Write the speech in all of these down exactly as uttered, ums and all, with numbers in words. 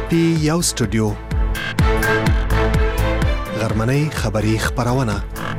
پی یو سټوډیو غرمنۍ خبری خبرونه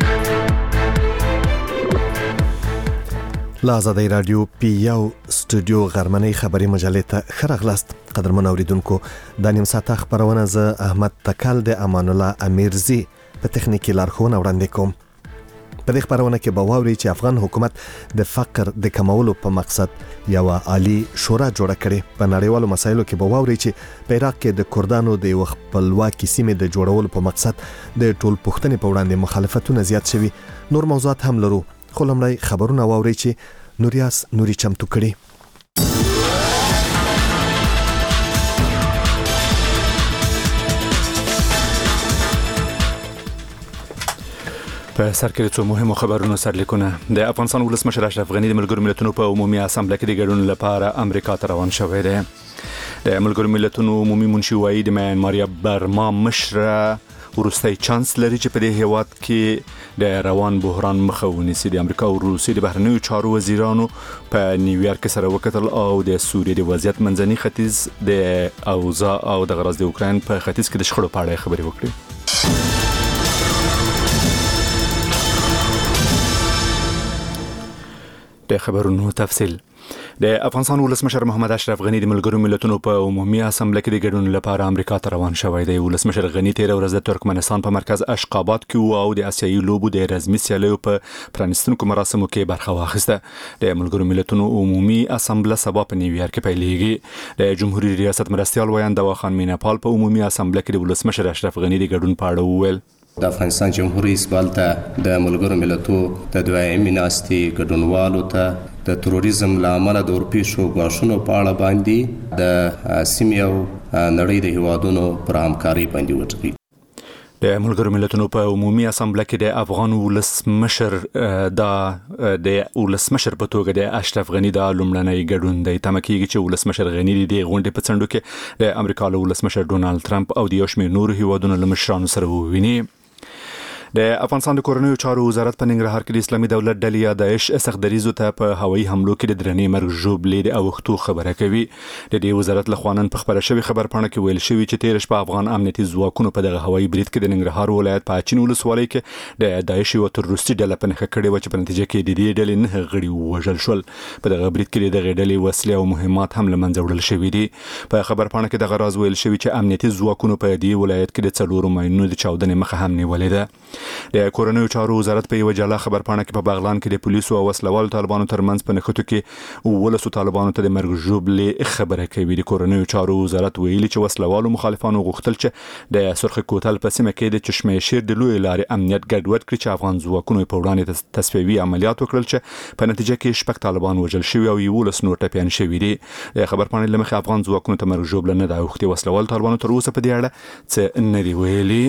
لا آزادی رادیو پی یو سټوډیو غرمنۍ خبری مجلې ته خرغلاست قدرمن اوریدونکو د نیم ساعت خبرونه ز احمد تکل د امان الله امیرزی په تخنیکی لارښوونه وړاندې کوم. په دې خبرونه کې به واوري چې افغان حکومت د فقر د کمولو په مقصد یو عالی شورا جوړه کړې. په نړیوالو مسایلو کې به واوري چې په عراق کې د کردانو د خپلواکۍ سیمې د جوړولو په مقصد د ټول پښتنې په وړاندې مخالفتونه زیات شوي. نور موضوعات هم لرو خو لمړی خبرونه واوري چې نوریاس نوري چمتو کړي. په سر کې څو مهمو خبرونو سرلیکونه. د افغانستان ولسمشر اشرف غنی د ملګرو ملتونو په عمومي اسامبله کې د ګډون لپاره امریکا ته روان شوی دی. د ملګرو ملتونو عمومي منشي وايي د میانمار برما مشره وروستي چانس لري چې په دې هیواد کې د روان بحران مخه ونیسي. د امریکا او روسیې د بهرنیو چارو وزیرانو په نیویارک کې سره وکتل او د سوریې د وضعیت منځني ختیځ د اوضاع او د غرض د اوکراین په ختیځ کې د شخړو په اړه خبرې وکړي. د خبرونو تفصیل. د افغانستان ولسمشر محمد اشرف غنی د ملګرو ملتونو په عمومي اسامبله کې د ګډون لپاره امریکا ته روان شوی دی. ولسمشر غنی تیر ورځ د ترکمنستان په مرکز اشقاباد کې او د آسیایي لوبو د رسمي سیالیو په پرانیستونکو مراسمو کې برخه واخیسته. د ملګرو ملتونو عمومي اسامبله سبا په نیویارک کې پیلېږي. د جمهوریت ریاست مرستیال ویاند واخان میناپال په عمومي اسامبله کې د ولسمشر اشرف غنی د ګډون په اړه وویل. د افغانستان جمهوریت اسبال ته د ملګرو ملتونو د دوایمي ناستې ګډونوالو ته د تروریزم لامل د اورپیشو غواړنو په اړه باندې د سیمې او نړۍ د هیوادونو پر همکاري باندې وټاکي. د ملګرو ملتونو په عمومي اسامبله کې د افغان ولسمشر دا د ولسمشر په توګه د اشرف غنی د لومړنۍ ګډون دی. تمه کېږي چې ولسمشر غنی د غونډې په څنډو کې د امریکا له ولسمشر ډونالد ټرمپ او د یو شمېر نورو هیوادونو له مشرانو سره وویني. د افغانستان د کورنیو چارو وزارت په ننګرهار کې د اسلامي دولت ډلې یا داعش سخدریزو ته په هوایي حملو کې د درنې مرګ ژوبلې د اوښتو خبره کوي. د دې وزارت له خوا نن په خبره شوې خبرپاڼه کې ویل شوی چې تیر شپه افغان امنیتي ځواکونو په دغه هوایي برید کې د ننګرهار ولایت په اچین ولسوالۍ کې د داعش یو تروریستي ډله په نښه کړې و چې په نتیجه کې د دې ډلې نه غړي ووژل شول. په دغه برید کې د ډلې وسلې او مهمات هم له منځه وړل شوي دي. په خبرپاڼه کې دغه راز ویل شوی چې امنیتي ځواکونو په دې ولایت کې د څلورو ماینونو د چاودنې مخه هم نیولې ده. د کورنیو چارو وزارت په یو جلا خبرپاڼه کې په بغلان کې د پولیسو او وسلوالو طالبانو ترمنځ په نښتو کې ولسو طالبانو ته د مرګ ژوبلې خبره کوي. د کورنیو چارو وزارت ویلي چې وسلوالو مخالفانو غوښتل چې د سرخ کوتل په سیمه کې د چشمه شیر د لوی لارې امنیت ګډوډ کړي چې افغان ځواکونو په وړاندې تصفیوي عملیات وکړل چې په نتیجه کې شپږ طالبان وژل شوي او یولس نور ټپیان شوي دي. د خبرپاڼې له مخې افغان ځواکونو ته مرګ ژوبله نه ده اوښتې. وسلوالو طالبانو تر اوسه په دې اړه څه نه دي ویلي.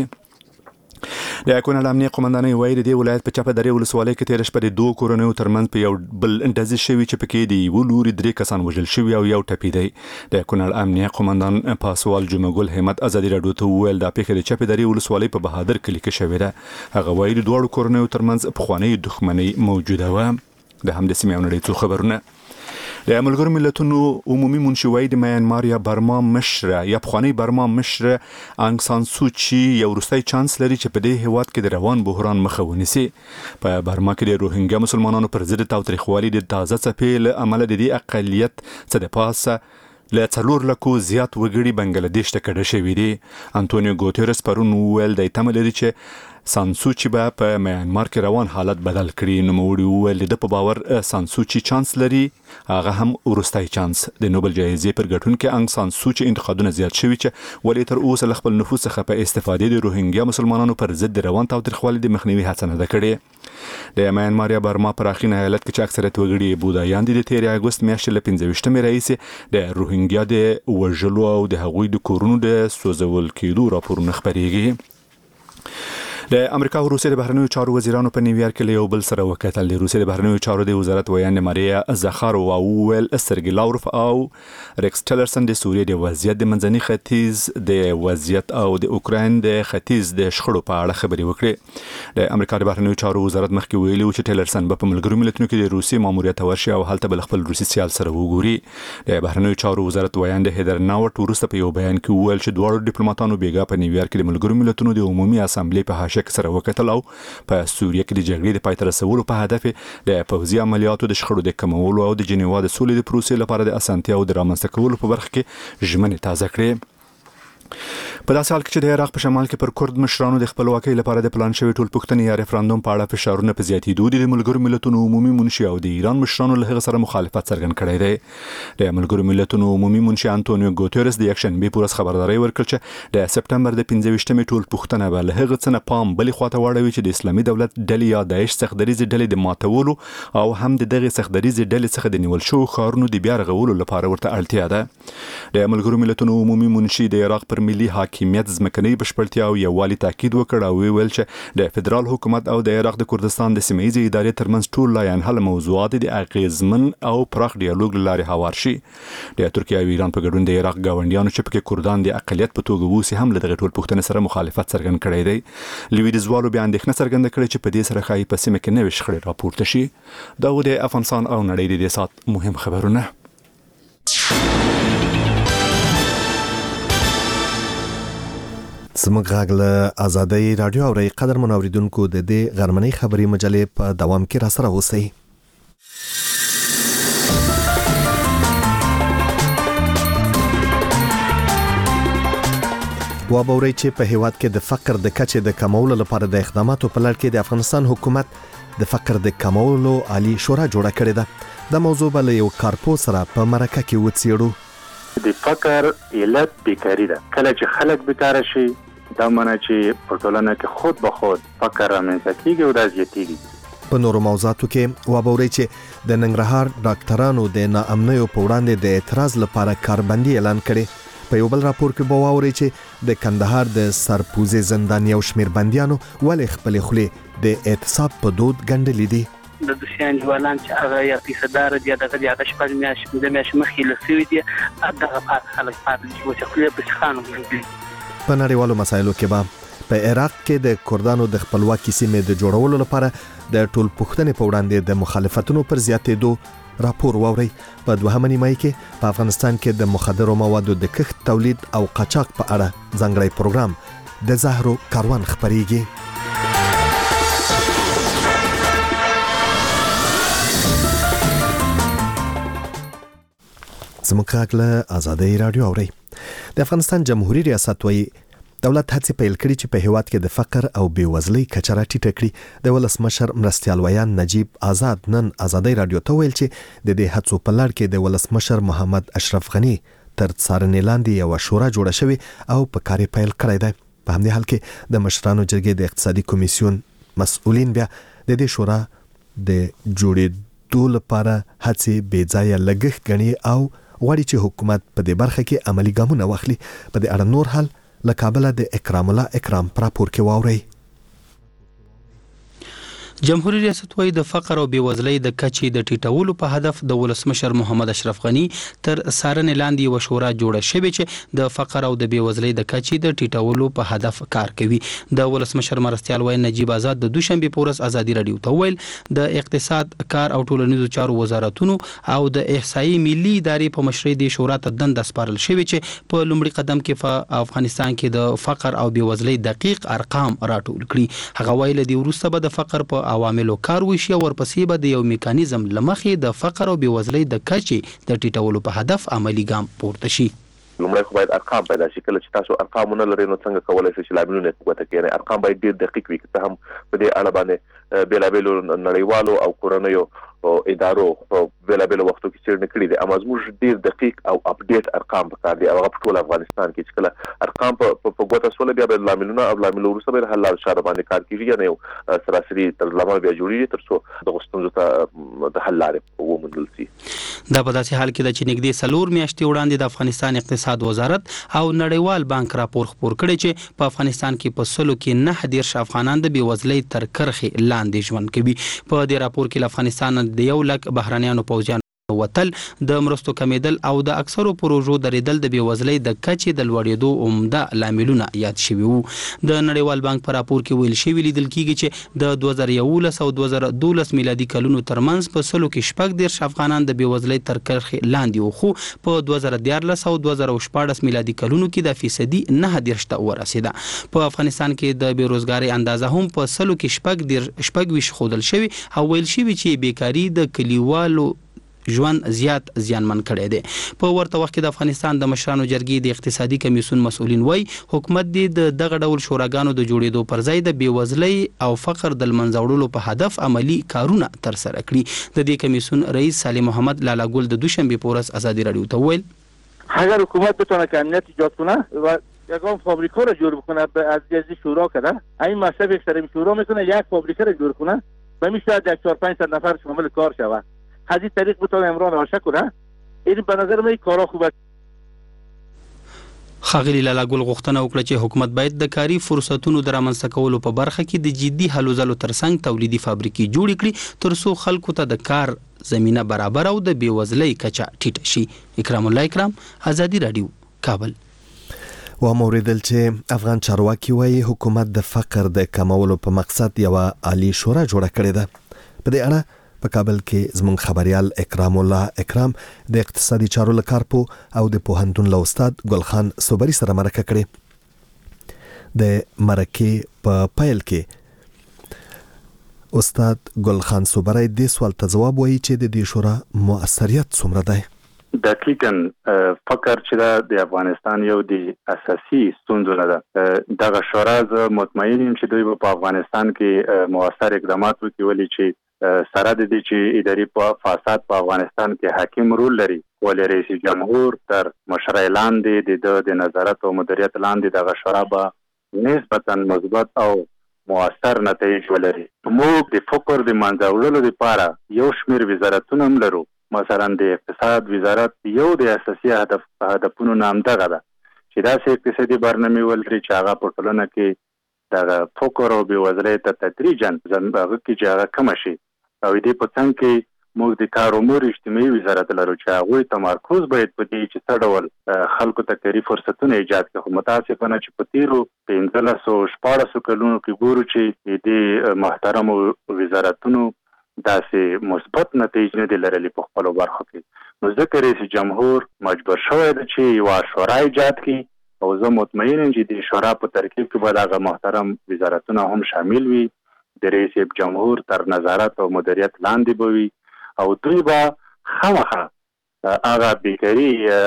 د کونړ امنیه قومندانۍ وایي د دې ولایت په چپه درې ولسوالۍ کې تیر شپه د دوه کورنیو ترمنځ په یو بل ډزې شوي چې پکې د یو لوري درې کسان وژل شوي او یو ټپي دی. د کونړ امنیه قومندان پاسوال جمعه ګل همت ازادي راډیو ته وویل دا پیښه د چپه درې ولسوالۍ په بهادر کلي کې شوې ده. هغه وایي د دواړو کورنیو ترمنځ پخوانۍ دښمنۍ موجوده وه. د همدې سیمې او نړۍ څو خبرونه. د ملګرو ملتونو عمومي منشي وايي د میانمار یا برما مشره یا پخوانی برما مشره انګ سان سوچي یو وروستی چانس لري چې په دې هیواد کې د روان بحران مخه ونیسي. په برما کې د روهینګیا مسلمانانو پر ضد تاوتریخوالي د تازه څپې له امله د دې اقلیت څه د پاسه له څلور لکو زیات وګړي بنگلاديش ته کډه شوي دي. انټونیو ګوتيرس پرون ویل د تمه لري چې سانسوچي به په میانمار کې روان حالت بدل کړي. نوموړي وویل د په باور سانسوچي چانس لري هغه هم وروستی چانس. د نوبل جایزې پر ګټونکي انګ سانسوچي انتقادونه زیات شوي چې ولې تر اوسه له خپل نفوذ څخه په استفادې د روهینګیا مسلمانانو پر ضد د روان تاوتریخوالي د مخنیوي هڅه نه ده کړې. د میانمار یا برما پراخین ایالت کې چې اکثریت وګړي بودایان دي د تیر اګوست میاشتې له پنځه ویشتمې راهیسې د روهینګیا د وژلو او د هغوی د کورونو د سوځول کېدو راپورونه خپرېږي. د امریکا او روسیې د بهرنیو چارو وزیرانو په نیویارک کې یو بل سره وکتل. د روسیې د بهرنیو چارو د وزارت ویان ماریا زخارووا وویل سرګی لاوروف او ریکس ټیلرسن د سوریې د وضعیت د منځني ختیځ د وضعیت او د اوکراین د ختیځ د شخړو په اړه خبرې وکړې. د امریکا د بهرنیو چارو وزارت مخکې ویلي و چې ټیلرسن به په ملګرو ملتونو کې د روسي ماموریت ورشي او هلته بل خپل روسي سیال سره وګوري. د بهرنیو چارو وزارت ویان د هیدر ناوټ وروسته په یو بیان کې وویل چې دواړو ډیپلوماټانو بیګا په نیویارک کې د ملګرو ملتونو د عمومي اسامبلې په حاشیه سره وکتل او په سوریه کې د جګړې د پای ته رسولو په هدف د پوځي عملیاتو د شخړو د کمولو او د جنیوا د سولې د پروسې لپاره د اسانتیا او د رامنځته کولو په برخه کې ژمنې تازه کړې. په داسې حال کې چې د عراق په شمال کې پر کورد مشرانو د خپلواکۍ لپاره د پلان شوی ټول پوښتنې یا ریفرندوم په اړه فشارونه په زیاتېدو دي، د ملګرو ملتونو عمومي منشي او د ایران مشرانو له هغه سره مخالفت څرګند کړی دی. د ملګرو ملتونو عمومي منشي انټونیو ګوتيرس د یکشنبه په ورځ خبرداري ورکړه چې د سپتمبر د پنځه ویشتمې ټول پوښتنه به له هغه څه نه پام بلې خواته واړوي چې د اسلامي دولت ډلې یا داعش سختدریزې ډلې د ماتولو او هم د دغه سختدریزې ډلې څخه د نیول شوو ښارونو د بیا رغولو لپاره ورته اړتیا ده. د ملګرو ملتونو عمومي منشي د عراق پر ملي حاکمیت ځمکنۍ بشپړتیا او یووالي تاکید وکړ او ویل چې د فدرال حکومت او د عراق د کردستان د سیمه ییزې ادارې ترمنځ ټول لا ينحل موضوعات د اغیزمن او پراخ ډیالوګ لارې هوار شي. د ترکیه او ایران په ګډون د عراق گاونډیانو چې پکې کردان د اقلیت په توګه ووسی هم له دغه ټول پوښتنې سره مخالفت څرګند کړی دی. لویدیځوالو بیا اندېښنه څرګنده کړې چې په دې سره ښایي په سیمه کې نوې شخړې راپورته شي. دا و د افغانستان او نړۍ د دې سات مهم خبرونه. زموږ غږ له آزادۍ رادیو اورئ. قدرمن اوریدونکو د دې غرمنۍ خبري مجلې په دوام کې را سره اوسئ. وابورئ چې په هیواد کې د فقر د کچې د کمولو لپاره د اقداماتو په لړ کې د افغانستان حکومت د فقر د کمولو عالی شورا جوړه کړې ده. د موضوع بل یو کارپو سره په مرکه کې وڅېړو. د فقر علت بیکاری ده. کله چې خلک بیکاره شي دا معنی چې په ټولنه کې خود به خود فقر رامنځته کیږي او دا زیاتېږي. په نورو موضوعاتو کې وابورئ چې د ننګرهار ډاکټرانو د ناامنیو په وړاندې د اعتراض لپاره کاربندي اعلان کړي. په یو بل راپور کې به واورئ چې د کندهار د سرپوزې زندان یو شمیر بندیانو ولې خپلې خولې د اعتصاب په دود ګنډلې دي. د دوسیان جوالان چې هغه یا پیسدار دي دغه د هغه شپږ میاشتې د میاشتې مخکې لسوي دي دغه پات خلک پات چې خپل په ښانو کې. په نړیوالو مسایلو کې به په عراق کې د کردانو د خپلواکۍ سیمې د جوړولو لپاره د ټول پوښتنې په وړاندې د مخالفتونو پر زیاتېدو راپور واوري. په دوهمه نیمایي کې په افغانستان کې د مخدرو موادو د کښت تولید او قاچاق په اړه ځانګړی پروګرام د زهرو کاروان خبريږي. زموږ غږ له آزادۍ رادیو اورئ. د افغانستان جمهوریت ریاست وایي دولت هڅې پیل کړي چې په هیواد کې د فقر او بېوزلۍ کچه راټیټه کړي. د ولسمشر مرستیال ویان نجیب آزاد نن آزادۍ رادیو ته ویل چې د دې هڅو په لړ کې د ولسمشر محمد اشرف غني تر څارنې لاندې یو شورا جوړه شوې او په کار پیل کړی دی. په همدې حال کې د مشرانو جرګې د اقتصادي کمیسیون مسؤلین بیا د دې شورا د جوړېدو لپاره هڅې بې ځایه لګښت ګڼي او غواړي چې حکومت په دې برخه کې عملی ګامونه واخلي. په دې اړه نور حال له کابل د اکرام الله اکرام پر راپور کې واوري. جمهوریت ریاست وايي د فقر او بېوزلۍ د کچې د ټیټولو په هدف د ولسمشر محمد اشرف غني تر څارنې لاندې یو شورا جوړه شوې چې د فقر او د بېوزلۍ د کچې د ټیټولو په هدف کار کوي. د ولسمشر مرستیال ویان نجیب آزاد د دوشنبه په ورځ ازادي رادیو ته ویل د اقتصاد کار او ټولنیزو چارو وزارتونو او د احصایي ملي ادارې په مشرۍ د شورا ته دنده سپارل شوې چې په لومړي قدم کې په افغانستان کې د فقر او بېوزلۍ دقیق ارقام راټول کړي. هغه ویل د وروسته به د فقر په عواملو کار وشي او ورپسې به د یو میکانیزم لمخې د فقر او بېوزلۍ د کچې د ټیټولو په هدف عملی ګام پورته شي. لومړی خو باید ارقام پیدا شي. کله چې تاسو ارقام نه لرئ نو څنګه کولی شئ چې لاملونه یې ګوته کړئ. ارقام باید ډېر دقیق وي. که هم په دې اړه باندې بېلابېلو نړیوالو او کورنیو ادارو په بېلابېلو وختو کې څېړنې کړي دي، اما زموږ ډېر دقیق او اپډیټ ارقام پکار دي او هغه په ټول افغانستان کې چې کله ارقام په ګوته شول بیا به لاملونه او لاملو وروسته به حل لارې چارې باندې کار کېږي، یا نه یو سراسري طرزالعمل بیا جوړېږي تر څو دغو ستونزو ته د حل لارې ومومي. ومنل شي. دا په داسې حال کې د چې نږدې څلور میاشتې وړاندې د افغانستان اقتصاد وزارت او نړیوال بانک راپور خپور کړی چې په افغانستان کې په سلو کې نه دېرش افغانان د بېوزلۍ تر کرښې لاندې ژوند کوي. په دې راپور کې له افغانستان د یو لک بهرنیانو پوځیانو وتل، د مرستو کمیدل او د اکثرو پروژو درېدل د بېوزلۍ د کچې د لوړېدو عمده لاملونه یاد شوي وو. د نړیوال بانک په راپور کې ویل شوي لیدل کېږي چې د دوه زره یولس او دوه زره دولس میلادي کلونو ترمنځ په سلو کې شپږ دېرش افغانان د بېوزلۍ تر کرښې لاندې وو، خو په دوه زره دیارلس او دوه زره شپاړس میلادي کلونو کې د فیصدي نه دېرش ته ورسېده. په افغانستان کې د بېروزګارۍ اندازه هم په سلو کې شپږ دېرش شپږ ویشت ښودل شوي او ویل شوي چې بیکاري د کلیوالو ژوند زیات زیانمن کړی دی. په ورته وخت کې د افغانستان د مشرانو جرګې د اقتصادي کمیسیون مسؤلین وایي حکومت دې د دغه ډول شوراګانو د جوړېدو پر ځای د بېوزلۍ او فقر د لمنځه وړلو په هدف عملي کارونه ترسره کړي. د دې کمیسیون رئیس سالم محمد لالا ګل د دوشنبه په ورځ ازادي رادیو ته وویل اگر حکومت بتونه که امنیت ایجاد کنه و یگان فابریکا رو جور بکنه از جزی شورا کرده، این مصرف اکثر شورا میکنه یک فابریکا رو جور کنه و میشه یک چهار پنج صد نفر شامل کار شود. از این طریق بتونه امران آشه کنه. این به نظر من کارا خوبه. ښاغلي لالا ګل غوښتنه وکړه چې حکومت باید د کاري فرصتونو د رامنځته کولو په برخه کې د جدي هلو ځلو ترڅنګ تولیدي فابریکې جوړې کړي ترڅو خلکو ته د کار زمینه برابر او د بېوزلۍ کچه ټیټه شي. اکرام الله اکرام، ازادي رادیو، کابل. و موریدل چې افغان چارواکي وایي حکومت د فقر د کمولو په مقصد یو عالی شورا جوړه کړې ده. په دې اړه په کابل کې زموږ خبريال اکرام الله اکرام د اقتصادي چارو له کارپو او د پوهنتون له استاد ګلخان صوبري سره مرکه کړې. د مرکې په پیل کې استاد ګلخان صوبري د سوال ته جواب وایي چې د دې شورا مؤثریت څومره ده. دقیقاً فقر چې د افغانستان یو د اساسي ستونزو نه ده. دغه شورا زه مطمئن یم چې دوی په افغانستان کې مؤثر اقدامات وکړي، ولې چې سره د دې چې اداري په فساد په افغانستان کې حاکم رول لري، ولې رئیس جمهور تر مشرۍ لاندې د د نظارت او مدیریت لاندې دغه شورا به نسبتاً مثبت او مؤثر نتایج ولري. موږ د فقر د منځه وړلو لپاره یو شمېر وزارتونه هم لرو. مثلا د اقتصاد وزارت یو د اساسي هدف هدفونو نام دغه ده چې داسې اقتصادي برنامه ولري چې هغه په ټولنه کې د فقر او بېوزلۍ ته تدریجاً هغه کې چې هغه کم شي. او دې په څنګ کې موږ د کار امور اجتماعي وزارت لرو چې هغوی تمرکز باید په دې چې څه ډول خلکو ته کاري فرصتونه ایجاد کړي. خو متاسفانه چې په تیرو پنځلسو شپاړسو کلونو کې ګورو چې دې محترمو وزارتونو داسې مثبت نتایج نه دي لرلي په خپلو برخو کې. نو ځکه رئیس جمهور مجبور شوی دی چې یوه شورا ایجاد کړي او زه مطمئن یم چې د شورا په ترکیب کې به هغه محترم وزارتونه هم شامل وي، د رئیس جمهور تر نظارت او مدیریت لاندې به وي او دوی به خامخا هغه بیکاري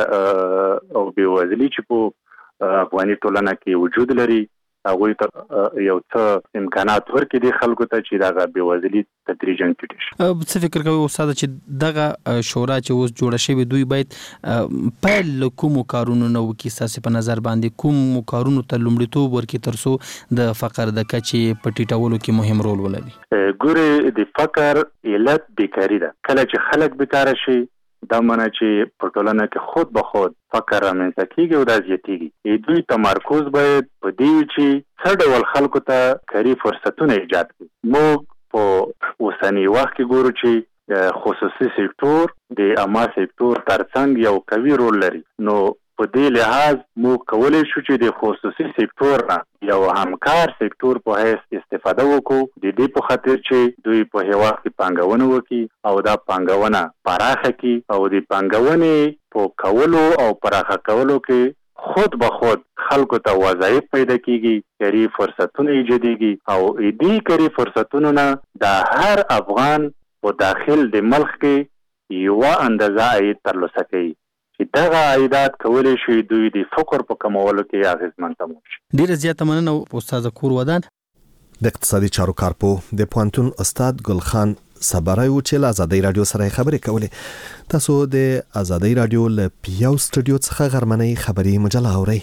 او بېوزلي چې په افغاني ټولنه کې وجود لري هغوی ته یو څه امکانات ورکړي دي خلکو ته چې دغه بېوزلي تدریجاً ټیټه شي. څه فکر کوئ استاده چې دغه شورا چې اوس جوړه شوې دوی باید پیل له کومو کارونو نه وکړي؟ ستاسې په نظر باندې کومو کارونو ته لومړیتوب ورکړي تر څو د فقر د کچې په ټیټولو کې مهم رول ولري؟ ګورې د فقر علت بیکاري ده. کله چې خلک بیکاره شي دا معنی چې په ټولنه کې خود به خود فقر رامنځته کېږي او دا زیاتېږي. دوی تمرکز باید په دې چې څه ډول خلکو ته کاري فرصتونه ایجاد کړي. موږ په اوسني وخت کې ګورو چې خصوصي سکتور د عامه سکتور ترڅنګ یو قوي رول لري. نو په دې لحاظ موږ کولی شو چې د خصوصي سکتور نه یو همکار سکتور په حیث استفاده وکړو، د دې په خاطر چې دوی په هېواد کې پانګونه وکړي او دا پانګونه پراخه کړي او د پانګونې په کولو او پراخه کولو کې خود به خود خلکو ته وظایف پیدا کیږي، کاري فرصتونه ایجادېږي او دې کاري فرصتونو نه د هر افغان په داخل د ملک کې یوه اندازه عاید ترلاسه کوي چې دغه عایدات کولی شي دوی د فقر په کمولو کې اغېزمن تمام شي. ډېره زیاته مننه استاد کور ودان. د اقتصادي چارو کارپو د پوهنتون استاد ګلخان صبري و چې له ازادي رادیو سره خبرې کولې. تاسو د ازادي رادیو له پیاو سټوډیو څخه غرمنۍ خبري مجله اورئ.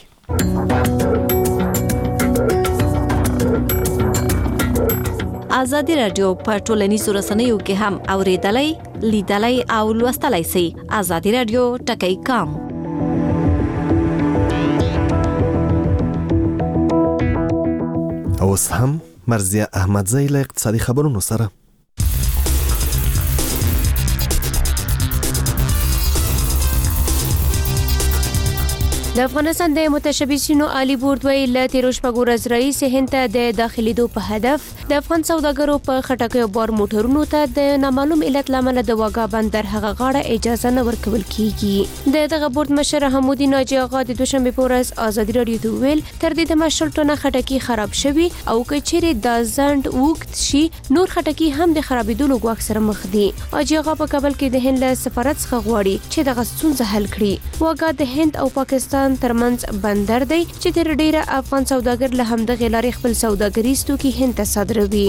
ازادي رادیو په ټولنیزو رسنیو کې هم اوریدلای لیدلای او لوستلای شئ. ازادي رادیو ټکی کام. اوس هم مرزیه احمدزی له اقتصادي خبرونو سره. د افغانستان د متشبثینو عالی بورډ ویل له تیرو شپږو ورځې راهیسې هند ته د داخلېدو په هدف د افغان سوداګرو په خټکیو بار موټرونو ته د نامعلوم علت له امله د واګا بندر هغه غاړه اجازه نه ورکول کیږي. د دغه بورډ مشر حمودي ناجي آغا د دوشنبه په ورځ ازادي رادیو ته ویل تر دې دمه شل ټنه خټکي خراب شوي او که چیرې دا ځنډ وکړ شي نور خټکي هم د خرابېدلو ګواښ سره مخ دي. اجي آغا په کابل کې د هند له سفارت څخه غواړي چې دغه ستونزه حل کړي. واګا د هند او پاکستان ترمنځ بندر دی چې تر ډیره افغان سوداګر له همدغه لارې خپل سوداګریز توکي هند ته صادروي.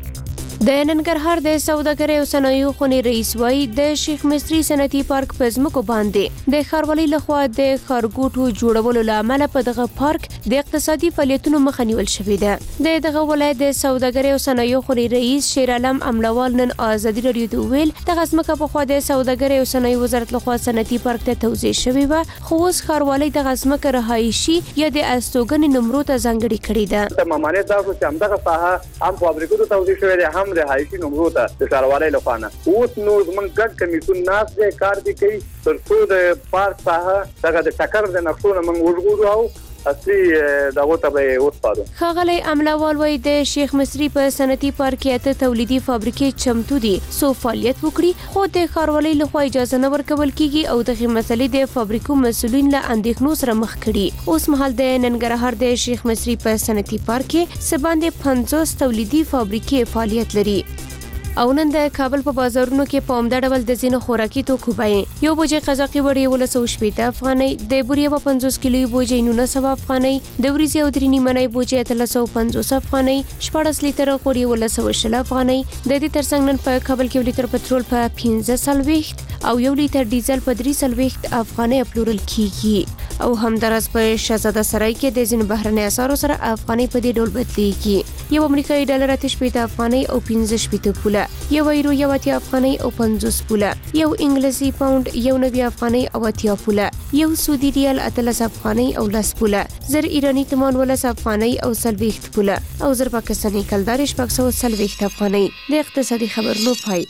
د ننګرهار د سوداګرۍ او صنایعو خونې رئیس وایي د شیخ مصری صنعتي پارک په ځمکو باندې د ښاروالۍ لخوا د ښارګوټو جوړولو له امله په دغه پارک د اقتصادي فعالیتونو مخه نیول شوې ده. د دغه ولایت د سوداګرۍ او صنایعو خونې رئیس شیر عالم املوال نن ازادي رادیو ته ویل دغه ځمکه پخوا د سوداګرۍ او صنایعو وزارت لخوا صنعتي پارک ته توزیع شوې وه خو اوس ښاروالۍ دغه ځمکه رهایشي یا د استوګنې نمرو ته ځانګړې کړې ده. ممانعت دا چې همدغه ساحه هم فابریکو ته توزیع شوې ده هم رهایشي نمرو ته د ښاروالۍ لخوا نه. اوس نو زموږ ګډ کمیټون ناس دی کار دی کوي تر څو د پارک ساحه دغه د ټکر د نقشو نه موږ وژغورو او اصلي دغه ته به وسپارو. ښاغلی املوال وایي د شیخ مصری په صنعتي پارک کې اته تولیدي فابریکې چمتو دي څو فعالیت وکړي خو د ښاروالۍ لخوا اجازه نه ورکول کیږي او دغه مسلې د فابریکو مسؤلین له اندېښنو سره مخ کړي. اوس مهال د ننګرهار د شیخ مصری په صنعتي پارک کې څه باندې پنځوس تولیدي فابریکې فعالیت لري. او نن د کابل په بازارونو کې په عمده ډول د ځینو خوراکي توکو بیې یو بوجۍ قزاقي وړۍ یولس سوه شپېته افغانۍ، د بورې یوه پنځوس کیلوي بوجۍ نولس سوه افغانۍ، د وریځې او درې نیمنۍ بوجۍ اتلس سوه پنځوس افغانۍ، شپاړس لیتره غوړ یولس سوه شل افغانۍ. د دې ترڅنګ نن په کابل کې یو لیتر پټرول په پنځه څلوېښت او یو لیتر ډیزل په درې څلوېښت افغانۍ پلورل کیږي. او همداراز په شهزاده سرای کې د ځینو بهرنۍ اسعارو سره افغانۍ په دې ډول بدلیږي. یو امریکایي ډالر اته شپېته افغانۍ او پنځه شپېته پوله، یو یورو یو اتیا افغانۍ او پنځوس پوله، یو انګلیسي پاوند یو نوي افغانۍ او اتیا پوله، یو سعودي ریال اتلس افغانۍ او لس پوله، زر ایرانی تمان ولس افغانۍ او څلوېښت پوله او زر پاکستاني کلدار شپږ سوه څلوېښت افغانۍ. د اقتصادي خبرونو پای.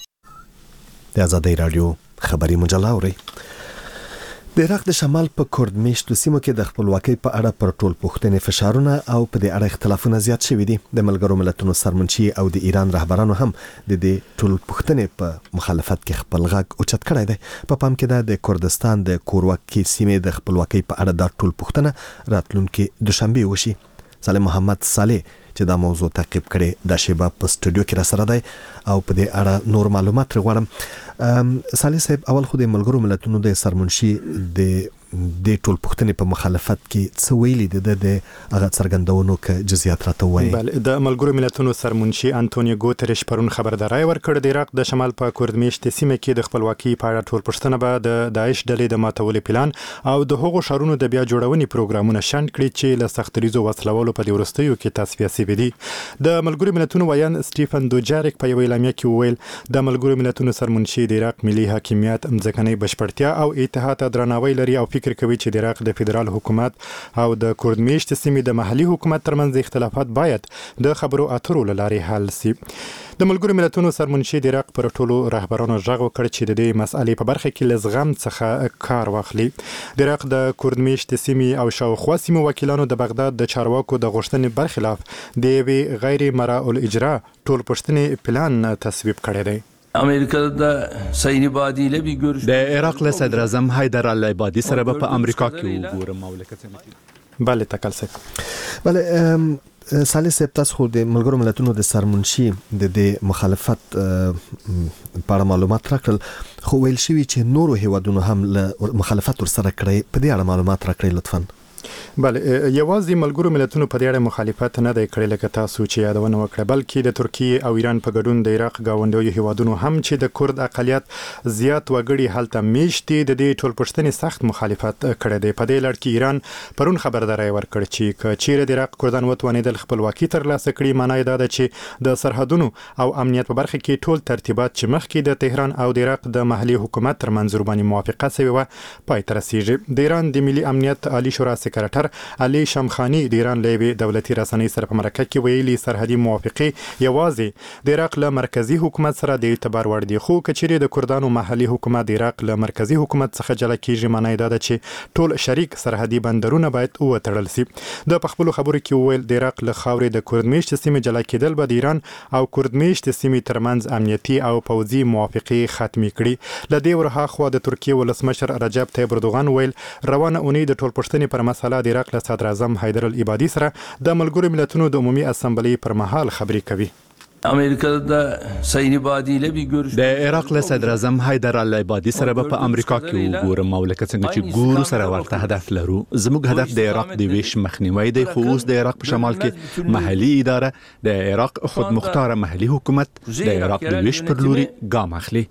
د ازادي رادیو خبري مجله اوري. د عراق د شمال په کورد میشتو سیمو کې د خپلواکۍ په اړه پر ټول پوښتنې فشارونه او په دې اړه اختلافونه زیات شوي دي. د ملګرو ملتونو سرمنشي او د ایران رهبرانو هم د دې ټول پوښتنې په مخالفت کې خپل غږ اوچت کړی دی. په پام کې ده د کردستان د کورواکي سیمې د خپلواکۍ په اړه دا ټول پوښتنه راتلونکي دوشنبه وشي. سالم محمد صالح چې دا موضوع تعقیب کړي د شیبا په سټوډیو کې را سره دی او په دې اړه نور معلومات غواړم. صالح صاحب، اول خو د ملګرو ملتونو د سرمنشي د د ټول پوښتنې په مخالفت کې څه ویلي دي د هغه څرګندونو کې جزئیات راته وایي؟ بله، د ملګرو ملتونو سرمنشي انټونیو ګوتریش پرون خبرداري ورکړه د عراق د شمال په کورد میشت سیمه کې د خپلواکۍ په اړه ټول پوښتنه به د داعش ډلې د ماتولو پلان او د هغو شهرونو د بیا جوړونې پروګرامونه شنډ کړي چې له سختریزو وسلوالو په دې وروستیو کې تصفیه شوي دي. د ملګرو ملتونو ویان سټیفن دوجاریک په یوه اعلامیه کې وویل د ملګرو ملتونو سرمنشي د عراق ملي حاکمیت، مځکنۍ بشپړتیا او اتحاد ته درناوی لري او فکر کوي چې د عراق د فدرال حکومت او د کورد میشت سیمې د محلي حکومت ترمنځ اختلافات باید د خبرو اترو له لارې حل شي. د ملګرو ملتونو سرمنشي د عراق پر ټولو رهبرانو غږ وکړ چې د دې مسالې په برخه کې له زغم څخه کار واخلي. د عراق د کورد میشت سیمې او شاوخوا سیمو وکیلانو د بغداد د چارواکو د غوښتنې برخلاف د یوې غیر مرع الاجرا ټول پوښتنې پلان تصویب کړی دی. امریکا د سعید بادی له بي ګورش د عراق له صدر اعظم حیدر العبادي سره په امریکا کې وګورم مملکت. بله تکل سه. بله صالح صاحب، تاسو خو د ملګرو ملتونو د سرمنشي د دې مخالفت په اړه معلومات راکړل، خو ویل شوی چې نورو هیوادونو هم له مخالفت ورسره کړی. په دې اړه معلومات راکړئ لطفاً. بله یوازې ملګرو ملتونو په دې اړه مخالفت نه دی کړی لکه تاسو چې یادونه وکړه، بلکې د ترکیه او ایران په ګډون د عراق گاونډیو هیوادونو هم چې د کورد اقلیت زیات وګړي هلته میشتي د دې ټولپوښتنې سخت مخالفت کړی دی. په دې لړ کې ایران پرون خبرداری ورکړ چې که چیرې د عراق کردان وتوانېدل خپلواکي ترلاسه کړي، معنی دا ده چې د سرحدونو او امنیت په برخه کې ټول ترتیبات چې مخکې د تهران او د عراق د محلي حکومت ترمنځ ورباندې موافقه شوې وه پای ته رسیږي. د ایران د ملي امنیت عالی شورا سکرټر علي شمخانی د ایران له یوې دولتي رسنۍ سره په مرکه کې ویلي سرحدي موافقې یوازې د عراق له مرکزی حکومت سره د اعتبار وړ دي، خو که چیرې د کردانو محلي حکومت د عراق له مرکزی حکومت څخه جلا کیږي، معنی دا ده چې ټول شریک سرحدي بندرونه باید وتړل شي. د پخپلو خبرو کې وویل د عراق له خاورې د کورد میشت سیمې جلا کېدل به د ایران او کورد میشت سیمې ترمنځ امنیتي او پوځي موافقې ختمې کړي. له دې ورهاخوا د ترکیه ولسمشر رجب طیب اردوغان ویل روانه اونۍ د ټولپوښتنې پر مسله د عراق له صدر اعظم حیدر العبادي سره د ملګرو ملتونو د عمومي اسامبلې پر مهال خبرې کوي. امریکا سعید عبادی له بي ګور د عراق له صدر اعظم حیدر العبادي سره په امریکا کې وګورم، مملکت څنګه چې ګورو سره ورته هدف لرو. زموږ هدف د عراق د ویش مخنیوي دی، خو اوس د عراق په شمال کې محلي اداره د عراق خود مختار محلي حکومت د عراق د ویش پر لوري ګام اخلي.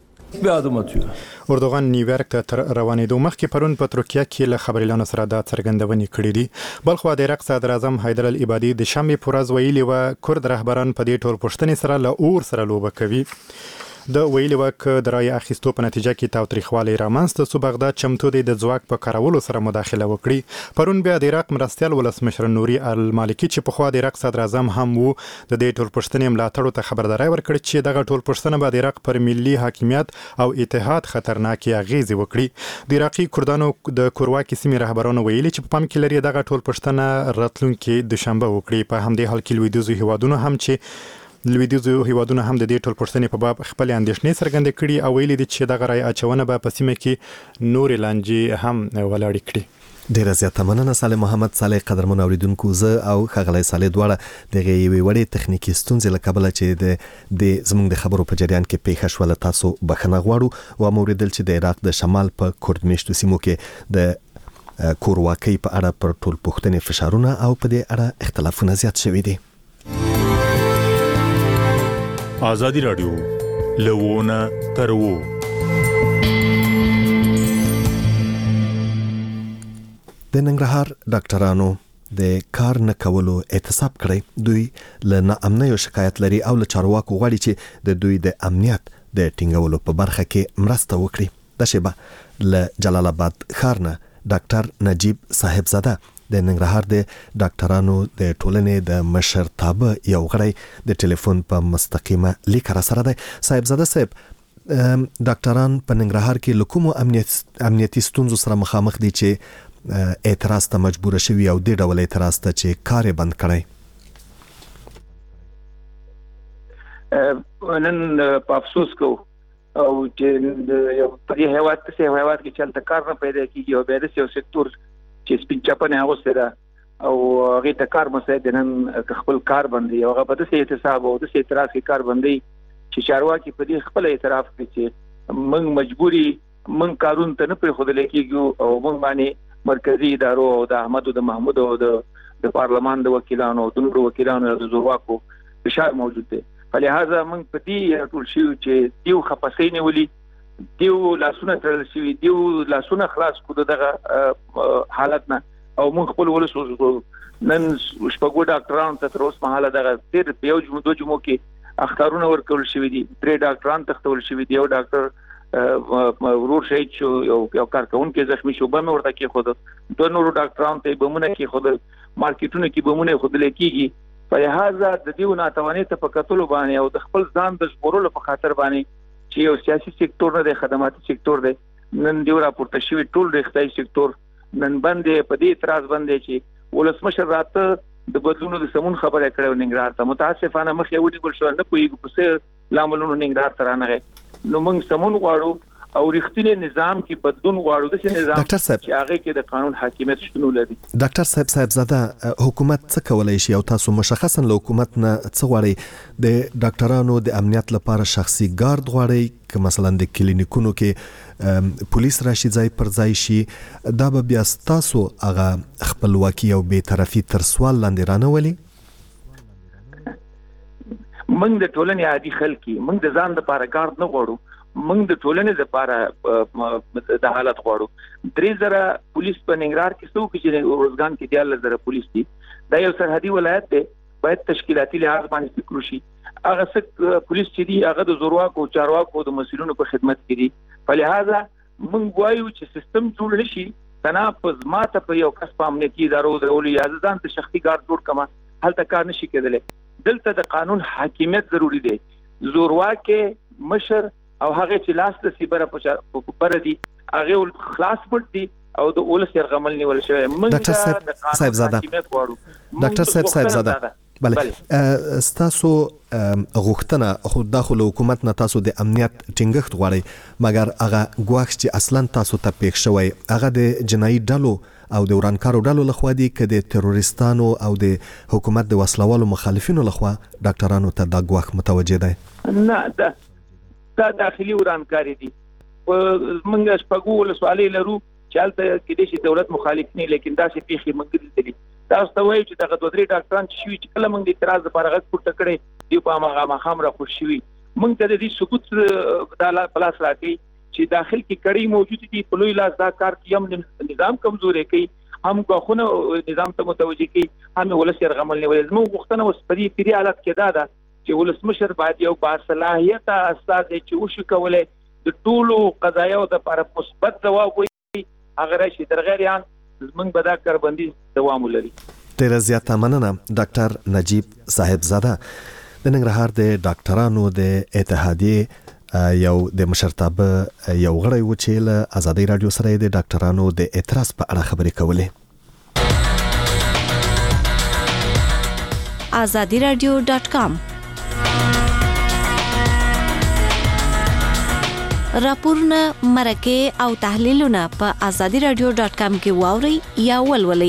اردوغان نیویارک ته تر روانېدو مخکې پرون په ترکیه کې له خبريالانو سره دا څرګندونې کړې دي. بلخوا د عراق صدر اعظم حیدر العبادي د شنبې په ورځ ویلي و کورد رهبران په دې ټولپوښتنې سره له اور سره لوبه کوي. د ویلي و ک د رای اخیستو په نتیجه کې تاوتریخوالی رامنځته سو، بغداد چمتو دی د ځواک په کارولو سره مداخله وکړي. پرون بیا د عراق مرستیال ولسمشر نوري المالکی چې په خوا د عراق صدر اعظم هم وو د دې ټولپوښتنې ملاتړو ته خبرداری ورکړ چې دغه ټولپوښتنه به د عراق پر ملي حاکمیت او اتحاد خطرناکي اغیزې وکړي. د عراقي کردانو د کورواکي سیمې رهبرانو ویلي چې په پام کې لري دغه ټولپوښتنه راتلونکي دوشنبه وکړي. په همدې حال کې لویدیځو هیوادونو هم چې لویدیځو هیوادونو هم د دې ټولپوښتنې په باب خپل اندېښنې څرګندې کړي او ویلي دي چې دغه رای اچونه به په سیمه کې نورې لانجې هم ولاړې کړي. ډیره زیاته مننه صالح محمد صالح. قدرمن اوریدونکو، زه او ښاغلی صالح دواړه دغه یوې وړې تخنیکی ستونزې له کبله چې د زموږ د خبرو په جریان کې پیښه شوله تاسو بخښنه غواړو. و مو اوریدل چې د عراق د شمال په کورد میشتو سیمو کې د کورواکۍ په اړه پر ټولپوښتنې فشارونه او په دې اړه اختلافونه زیات شوي دي. آزادی رادیو لوونه ترو د ننګرهار ډاکټرانو د کار نه کولو اعتصاب کړی. دوی له ناامنیو شکایت لري او له چارواکو غواړي چې د دوی د امنیت د ټینګولو په برخه کې مرسته وکړي. د شیبه له جلال آباد ښار نه ډاکټر نجیب صاحبزاده د ننګرهار د ډاکټرانو د ټولنې د مشرتابه یو غړی د ټلیفون په مستقیمه لیک را سره دی. صاحبزاده صاحب، ډاکټران په ننګرهار کې له کومو امنیتي ستونزو سره مخامخ دي چې اعتراض ته مجبور شوي او دې ډول اعتراض ته چې کار یې بند کړی؟ نن په افسوس کو او چې یو په دې هیواد کې هیواد کې چلته کار نه پیدا کیږي او به د یو سکتور چې سپین چپنه هغه سره او هغه ته کار مساعد نن خپل کار باندې او هغه په دې اعتصاب او د سي اعتراض کې کار باندې چې چارواکي په دې خپل اعتراف کوي چې موږ مجبوري موږ قانون ته نه پرې خودل کېږو او موږ باندې مرکزی ادارو او د احمد او د محمود او د پارلمان د وکیلانو او د نورو وکیلانو د زورواکو فشار موجود دی. فلهذا موږ په دې ټول شي چې دیو خپسې نیولي، دیو لاسونه ترل شي، دیو لاسونه خلاص کو دغه حالت نه او موږ خپل ولسو نن شپږو ډاکټرانو ته تر اوسه مهاله دغه تیر په یو جمعو دوه جمعو کې اختارونه ورکول شوی دي. درې ډاکټران تختول شوی دي، یو ډاکټر ورور شهید شو، یو یو کارکونکو زخمی شو، به ورته کې خود دوه نورو ډاکټرانو ته بمونه کې خود مارکیټونو کې بمونه خود لیکيږي. فلهذا د دې ناتوانۍ ته په کتلو باندې او د خپل ځان د ژغورلو په خاطر باندې چې یو سیاسي سکتور نه د خدماتي سکتور دی، نن دی راپورته شوی ټول ریښتای سکتور نن باندې په دې اعتراض باندې چې ولسمشر راته د بدلونو د سمون خبره کړو ننګرهار ته. متاسفانه مخ یې وډی بل شو نه کوي په څه لاملونو ننګرهار تر نه نو موږ سمون غواړو او رښتینی نظام کې بدلون غواړو د نظام ډاکټر صاحب چې هغه کې د قانون حاکمیت شتون لري. ډاکټر صاحب صاحبزاده حکومت څه کولای شي او تاسو مشخصا له حکومت نه څه غواړئ؟ د ډاکټرانو د امنیت لپاره شخصي ګارد غواړئ که مثلا د کلینیکونو کې پولیس راشي ځای پر ځای شي؟ دا به بیا تاسو هغه خپلواکي او بې طرفي تر سوال لاندې رانولي؟ موږ د ټولنې عادي خلک موږ د ځان لپاره ګارد نه غواړو، موږ د ټولنې لپاره د حالت غواړو. درې زره پولیس په ننګرهار کې څوک چې روزګان کې دیال زره پولیس دي، دا یو سرحدي ولایت دی، باید تشکیلاتي لحاظ باندې فکر وشي. هغه څه پولیس چې دي هغه د زورواکو چارواکو د مسؤلینو په خدمت کې دي، په لہذا موږ وایو چې سیستم جوړ نشي تناقض ماته په یو کس په امنیتي ادارو درولو یا ځان ته شخصي ګارد جوړ کما هلته کار نشي کېدلی. دلته د قانون حاکمیت ضروری دی. زورواکه مشر او هغه چې لاس د سیبره په پر دي هغه خلاص پټ دي او د اولس يرغمل نیول شوی. ډاکټر صاحب صاحبزاده ډاکټر صاحب صاحبزاده بله ستاسو غوښتنه خو داخل حکومت نه تاسو د امنیت ټینګښت غواړئ، مګر هغه ګواښ چې اصلا تاسو ته پېښ شوی هغه د جنایي ډلو او د ورانکارو ډلو لخوا دي که د تروریستانو او د حکومت د وسلوالو مخالفینو لخوا ډاکټرانو ته دا ګواښ متوجه دی؟ نه دا دا داخلي ورانکاري دي. موږ شپږو ولسوالۍ لرو چې هلته کېدای شي دولت مخالف نه، لیکن داسې پیښې موږ لیدلي. تاسو ته وایو چې دغه دوه درې ډاکټران چې شوي چې کله موږ د اعتراض لپاره غږ پورته کړی دوی په هماغه ماښام راخوش شوي. موږ ته د دې ثبوت دا په لاس راکوي چې داخل کې کړۍ موجود دي، په لوی لاس دا کار کوي، هم نظام کمزوري کوي، هم غوښنه نظام ته متوجه کوي، هم ولس يرغمل نیولې. زموږ غوښتنه اوس په دې پیری حالت کې دا ده چې ولسمشر باید یو باصلاحیته استاد چې وشي کولای د ټولو قضایاو لپاره مثبت ځواب وایي، هغه راشي تر غیر یان زمونږ به دا کاربندي دوام ولري. ډیره زیاته مننه ډاکټر نجیب صاحبزاده د ننګرهار د ډاکټرانو د اتحادیې یو د مشرتابه یو غړی و چې له ازادي رادیو سره د ډاکټرانو د اعتراض په اړه خبرې کولې. azadi radio dot com راپورونه مرکه او تحلیلونه په azadi radio dot com کې واوري یا ولولئ.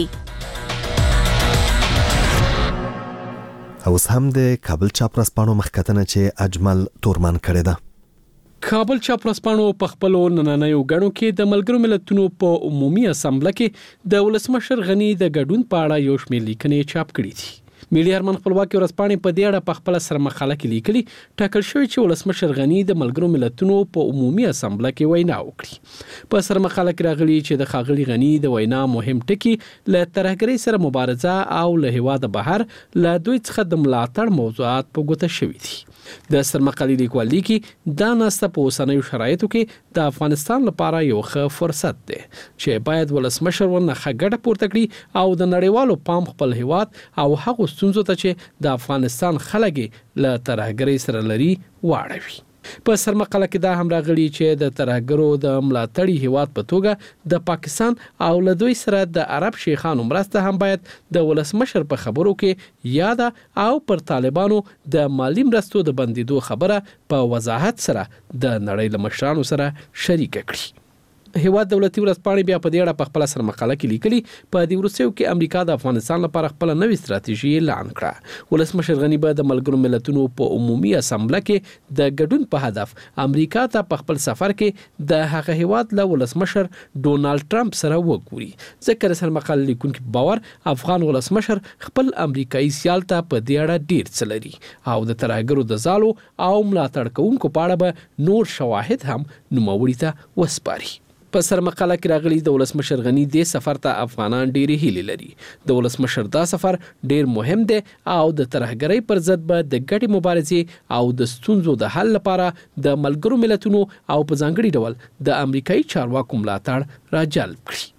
اوس هم د کابل چاپرسپانو مخکتنه چې اجمل تورمان کړی ده. کابل چاپرسپانو په خپل نننیو غړو کې د ملګرو ملتونو په عمومي اسامبله کې د ولسمشر غنی د ګډون په اړه یو شمېر لیکنې چاپ کړې دي. ملي ارمان خپلواکي ورځپاڼې په دې اړه په خپل سره مقاله کې لیکلي ټاکل شوی چې ولسمشر غنی د ملګرو ملتونو په عمومي اسامبله کې وینا وکړي. په سر مقاله کې راغلي چې د ښاغلي غنی د وینا مهم ټکي له ترهګرۍ سره مبارزه او له هیواد بهر له دوی څخه د ملاتړ موضوعات په ګوته شوي دي. د سرمقالي لیکوال لیکي دا ناسته په اوسنیو شرایطو کې د افغانستان لپاره یو ښه فرصت دی چې باید ولسمشر ورنه ښه ګټه پورته کړي او د نړیوالو پام خپل هیواد او هغو ستونزو ته چې د افغانستان خلک له ترهګرۍ سره لري واړوي. په سرمقاله کې دا هم راغلي چې د ترهګرو د ملاتړي هیواد په توګه د پاکستان او له دوی سره د عرب شیخانو مرسته هم باید د ولسمشر په خبرو کې یاد او پر طالبانو د مالی مرستو د بندیدو خبره په وضاحت سره د نړۍ له مشرانو سره شریک کړي. هیواد دولتي ورځپاڼې بیا په دې اړه په خپل سر مقاله کې لیکلي په دې وروستیو کې امریکا د افغانستان لپاره خپل نوې ستراتیژي اعلان کړه. ولسمشر غنی به د ملګرو ملتونو په عمومي اسامبله کې د ګډون په هدف امریکا ته په خپل سفر کې د هغه هیواد له ولسمشر ډونالد ټرمپ سره وګوري. ځکه سر مقاله لیکونکو باور افغان ولسمشر خپل امریکایي سیال ته په دې اړه ډیر څه لري او د ترهګرو د زالو او ملاتړ کوونکو په اړه به نور شواهد هم نوموړي ته وسپاري. په سر مقاله کې راغلي د ولسمشر غنی د سفر ته افغانان ډېری هیلې لري. د ولسمشر دا سفر ډېر مهم دی او د ترهګرۍ پر ضد به د ګډې مبارزې او د ستونزو د حل لپاره د ملګرو ملتونو او په ځانګړي ډول د امریکایي چارواکو ملاتړ راجلب کړي.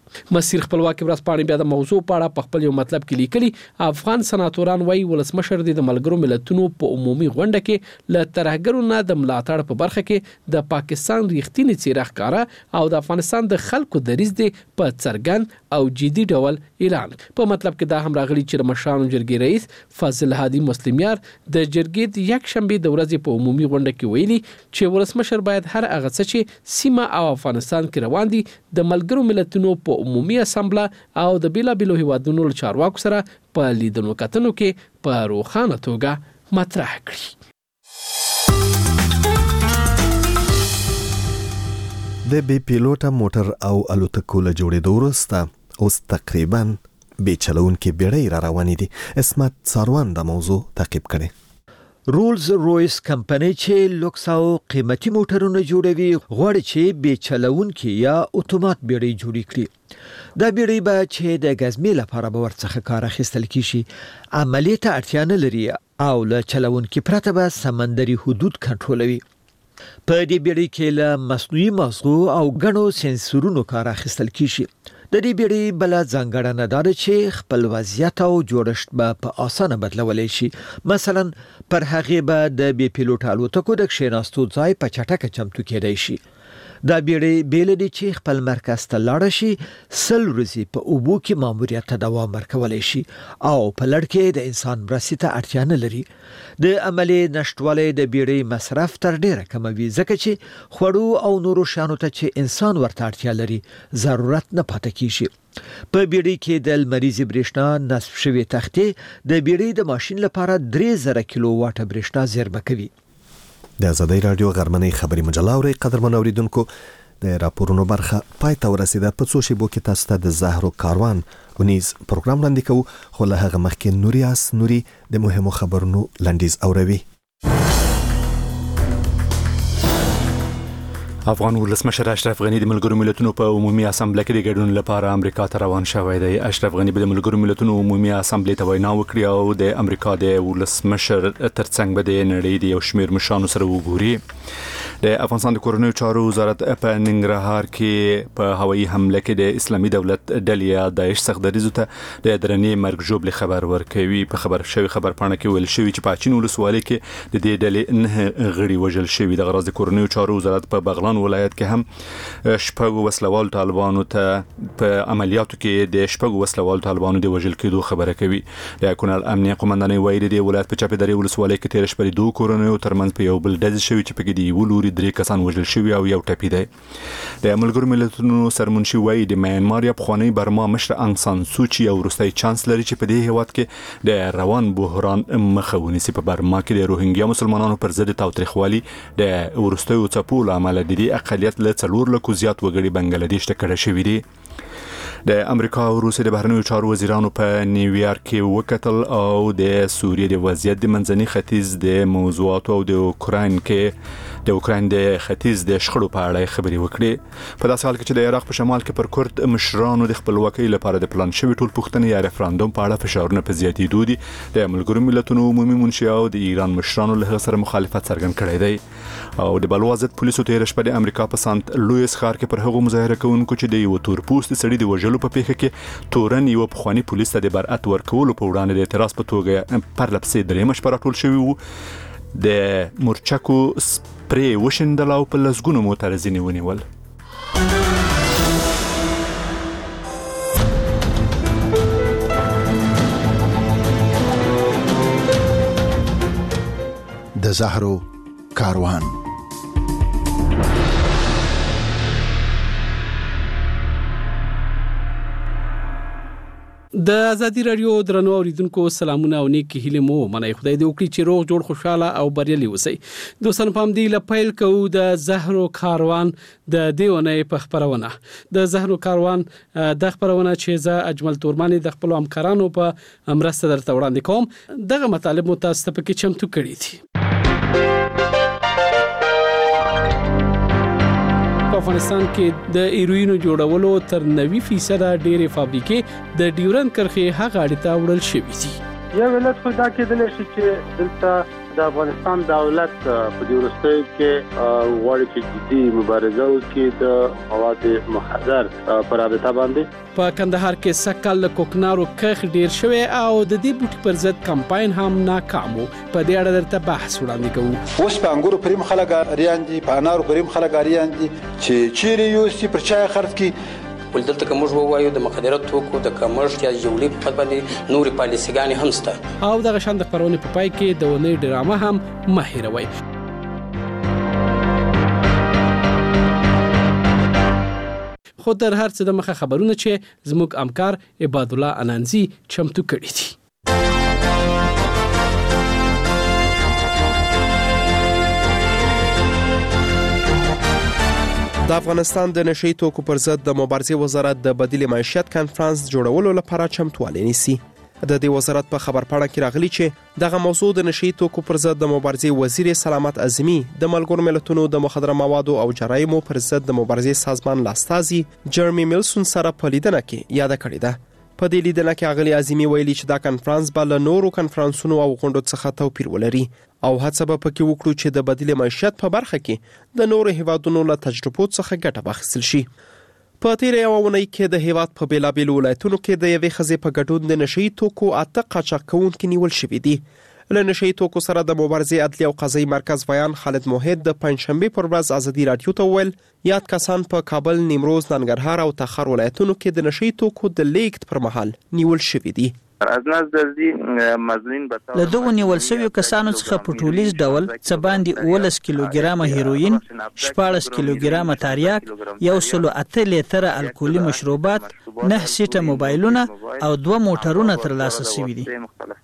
مسیر خپلواکي ورځپاڼې بیا د موضوع په اړه په خپل یو مطلب کې لیکلي افغان سناتوران وایي ولسمشر د ملګرو ملتونو په عمومي غونډه کې له ترهګرو نه د ملاتړ په برخه کې د پاکستان ریښتینی څیره ښکاره او د افغانستان د خلکو دریځ دی په څرګند او جدي ډول اعلان. په مطلب کې دا هم راغلي چې د مشرانو جرګې رئیس فاضل هادي مسلمیار د جرګې د یک شنبه د ورځې په عمومي غونډه کې ویلي چې ولسمشر باید هر هغه څه چې سیمه او افغانستان کې روان دي د ملګرو ملتونو په عمومي اسامبله او د بیلابیلو هیوادونو له چارواکو سره په لیدنو کتنو کې په روښانه توګه مطرح کړي. د بي پیلوټه موټر او الوتکو له جوړېدو وروسته اوس تقریبا بې چلونکي بیړۍ را روانې دي. اسمت ساروان دا موضوع تعقیب کړي. رولز رویس کمپنۍ چې لوکس او قیمتي موټرونه جوړوي غواړي چې بې چلونکي یا اتومات بیړۍ جوړې کړي. دا بیړۍ به چې د ګزمې لپاره به ورڅخه کار اخیستل کیږي عملیه ته اړتیا نه لري او له چلونکي پرته به سمندري حدود کنټرولوي. په دې بیړۍ کې له مصنوعي مغزو او غنو سنسورونو کار اخیستل کیږي. د دې بیړۍ بل ځانګړنه دا ده چې خپل وضعیت او جوړښت به په اسانه بدلولی شي. مثلا پر هغې به د بي پیلوټ الوتکو د کښېناستو ځای په چټکه چمتو کېدای شي. دا بیړۍ بیل دي چې خپل مرکز ته لاړ شي سل ورځې په اوبو کې ماموریت ته دوام ورکولی شي او په لړ کې د انسان مرستې ته اړتیا نه لري. د عملي نشټوالی د بیړۍ مصرف تر ډیره کموي ځکه چې خوړو او نورو شیانو ته چې انسان ورته اړتیا لري ضرورت نه پاتې کیږي. په بیړۍ کې د لمریزې برېښنا نصب شوې تختې د بیړۍ د ماشین لپاره درې زره کیلو واټه برېښنا زیرمه کوي. د ازادۍ راډیو غرمنۍ خبري مجله اوري قدرمن اوریدونکو د راپورونو برخه پای ته ورسیده. په څو شیبو کې تاسو ته د زهرو کاروان ونیز پروګرام وړاندې کوو خو له هغه مخکې نوریاس نوري د مهمو خبرونو لنډیز اوروي. افغان ولسمشر اشرف غنی د ملګرو ملتونو په عمومي اسامبله کې د ګډون لپاره امریکا ته روان شوی دی. اشرف غنی به د ملګرو ملتونو عمومي اسامبلې ته وینا وکړي او د امریکا د ولسمشر ترڅنګ به د نړۍ د یو شمېر مشرانو سره وګوري. د افغانستان د کورنیو چارو وزارت په ننګرهار کې په هوایي حمله کې د اسلامي دولت ډلې داعش څخه دریزو ته د درنې مرګ ژوبلې خبر ورکوي. په خبر شوی خبر پاڼه کې ویل شوی چې په اچین ولسوالۍ کې د دې ډلې نه غړي وژل شوي. د غراض د کورنیو چارو وزارت په بغلان ولایت کې هم شپږ وسلوال طالبانو ته په عملیاتو کې د شپږ وسلوال طالبانو د وژل کېدو خبره کوي. د کونړ امنیه قومندانۍ وایي د ولایت په چاپیداري ولسوالۍ کې تیر شپه دوه کورنیو ترمنځ په یو بل ډز شوی چې په کې دی ولوري درې کسان وژل شوي او یو ټپي دی. د ملګرو ملتونو سرمنشي وایي د میانمار یا پخوانی برما مشر انګ سان سوچي او روسي چانس لري چې په دې هیواد کې د روان بحران مخه ونیسي. په برما کې د روهینګیا مسلمانانو پر ضد تاوتریخوالي د ورستیو څپو له امله د دې اقلیت له څلور لکو زیات وګړي بنگلاديش ته کډه شوي دي. د امریکا او روسیې د بهرنیو چارو وزیرانو په نیویارک کې وکتل او د سوریې د وضعیت د منځني ختیځ د موضوعاتو او د اوکراین کې د اوکراین د ختیځ د شخړو په اړه خبرې وکړي. په داسې حال کې چې د عراق په شمال کې پر کورد مشرانو د خپلواکۍ لپاره د پلان شوی ټول پوښتنې یا ریفرندوم په اړه فشارونه په زیاتېدو دي. د ملګرو ملتونو عمومي منشي او د ایران مشرانو له سره مخالفت څرګند کړی دی او د بلوازت پولیسو تیر شپه د امریکا په سانت لویس ښار کې پر هغو مظاهره کوونکو چې د یو تور پوستي سړي د وژلو په پیښه کې تورن یو پخوانی پولیس ته د برأت ورکولو په وړاندې د اعتراض په توګه پرلپسې درې مشپره ټول شوی وو. د مورچکو سپری وشندل او په لسګونو معترضین ونیول. د زهرو کاروان. د ازادي رادیو درنو اوریدونکو سلامونه او نیک هیله مو منای خدای دې وکړي چې روغ جوړ خوشاله او بریالي اوسئ. دوستان پام دی لپیل کو د زهرو کاروان د دیونه په خبرونه د زهرو کاروان د خبرونه چې ز اجمل تورمانی د خپل همکارانو په مرسته درته وړاندې کوم. دغه مطالب مو تاسو ته پکې چمتو کړی دي. په افغانستان کې د ایروینو جوړولو تر نوي فیصد ډېرې فابریکې د ډیورن کرښې هغه اړتیا وړل شوې دي. یو علت خو دا کېدلی شي چې دلته د افغانستان دولت په دې وروستیو کې غواړي چې جدي مبارزه وکړي د مواد مخدر پر رابطه باندې. په کندهار کې سکل کوکنارو کخ ډیر شوی او د دې بوټي پر ضد کمپاین هم ناکام وو. په دې اړه درته بحث وړاندې کوو. اوس په انګورو پریم خلک اریان دي، په انارو پریم خلک اریان دي چې چیرې یو سی پر چای خرڅ کی ولدلته کوم جو وایو د مخدرات توکو د کمرشل یا جوړې په باندې نوري پالیسيګانی هم سته. او د غشند خبرونه په پای کې د ونې ډرامه هم مهیروي. خو در هر څه د مخه خبرونه چې زموږ همکار عباد الله انانزي چمتو کړی دي. د افغانستان د نشئی توکو پر ضد د مبارزې وزارت د بدیل معیشت کانفرنس جوړولو لپاره چمتووالی نیسي. د دې وزارت په خبرپاڼه کې راغلي چې دغه موضوع د نشئی توکو پر ضد د مبارزې وزیر سلامت اعظمي د ملګرو ملتونو د مخدره موادو او جرایمو پر ضد د مبارزې سازمان لاستازي جرمی میلسون سره په لیدنه کې یاد کړې ده. په دې لیدنه کې اغلی اعظمي ویلي چې دا کانفرنس به له نورو کانفرنسونو او غونډو څخه توپیر ولري او هڅه به پکې وکړو چې د بدیل معیشت په برخه کې د نورو هیوادونو له تجربو څخه ګټه واخیستل شي. په تیر یو ونې کې د هیواد په بیلابیلو ولایتونو کې د یوې ښځې په ګډون د نشئی توکو اته قاچاق کوونکي نیول شوي دي. له نشئی توکو سره د مبارزې عدلي او قضایي مرکز ویان خالد موحد د پنځشنبه پر ورځ ازادي رادیو ته ویل یاد کسان په کابل، نیمروز، ننګرهار او تخار ولایتونو کې د نشئی توکو د لیږد پر مهال نیول شوي دي. له دغو نیول شویو کسانو څخه په ټولیز ډول څه باندې اوولس کیلوګرامه هیروین، شپاړس کیلوګرامه تریاک، یو سل اته لیتره الکولي مشروبات، نه سیټه موبایلونه او دوه موټرونه ترلاسه شوي دي.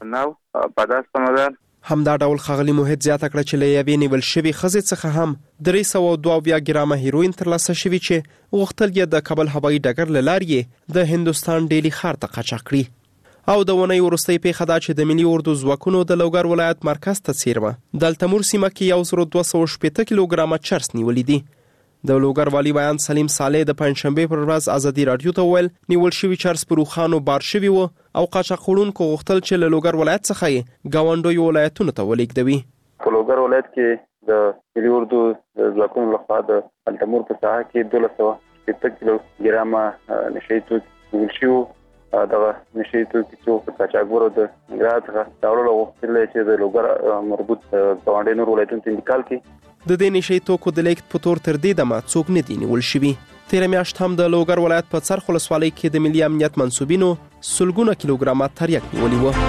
همدا ډول خغلی موحد زیاته کړه چې له یوې نیول شوې ښځې څخه هم درې سوه دوه اویا ګرامه هیروین ترلاسه شوي چې غوښتل یې د کابل هوایي ډګر له لارې یې د هندوستان ډیلی ښار ته قاچاق کړي. او د ونې وروستۍ پیښه دا چې د ملي اردو ځواکونو د لوګر ولایت مرکز ته څیرمه د التمور سیمه کې یو زر دوه سوه شپېته کیلوګرامه چرس نیولي دي. د لوګر والی بیان سلیم صالح د پنځشنبه پر ورځ ازادي رادیو ته ویل نیول شوی چرس په روخانو بار شوی وو او قاچاق وړونکو غوښتل چې له لوګر ولایت څخه یې ګاونډیو ولایتونو ته ولېږدوي. په لوګر ولایت کې د ملي اردو د ځواکونو لخوا د التمور په ساحه کې دولس سوه شپېته کیلوګرامه نشئی توکي نیول شوي. دغه نشئی توکي څو په قاچاقبرو د ننګرهار څخه راوړلو غوښتل چې د لوګر مربوط ګاونډي نور ولایتونو ته انتقال کړي. د دې نشئی توکو د لیږد په تور تر دې دمه څوک نه دي نیول شوي. تیره میاشت هم د لوګر ولایت په څرخ ولسوالۍ کې د ملي امنیت منسوبینو سلګونه کیلوګرامه تریاک نیولي وو.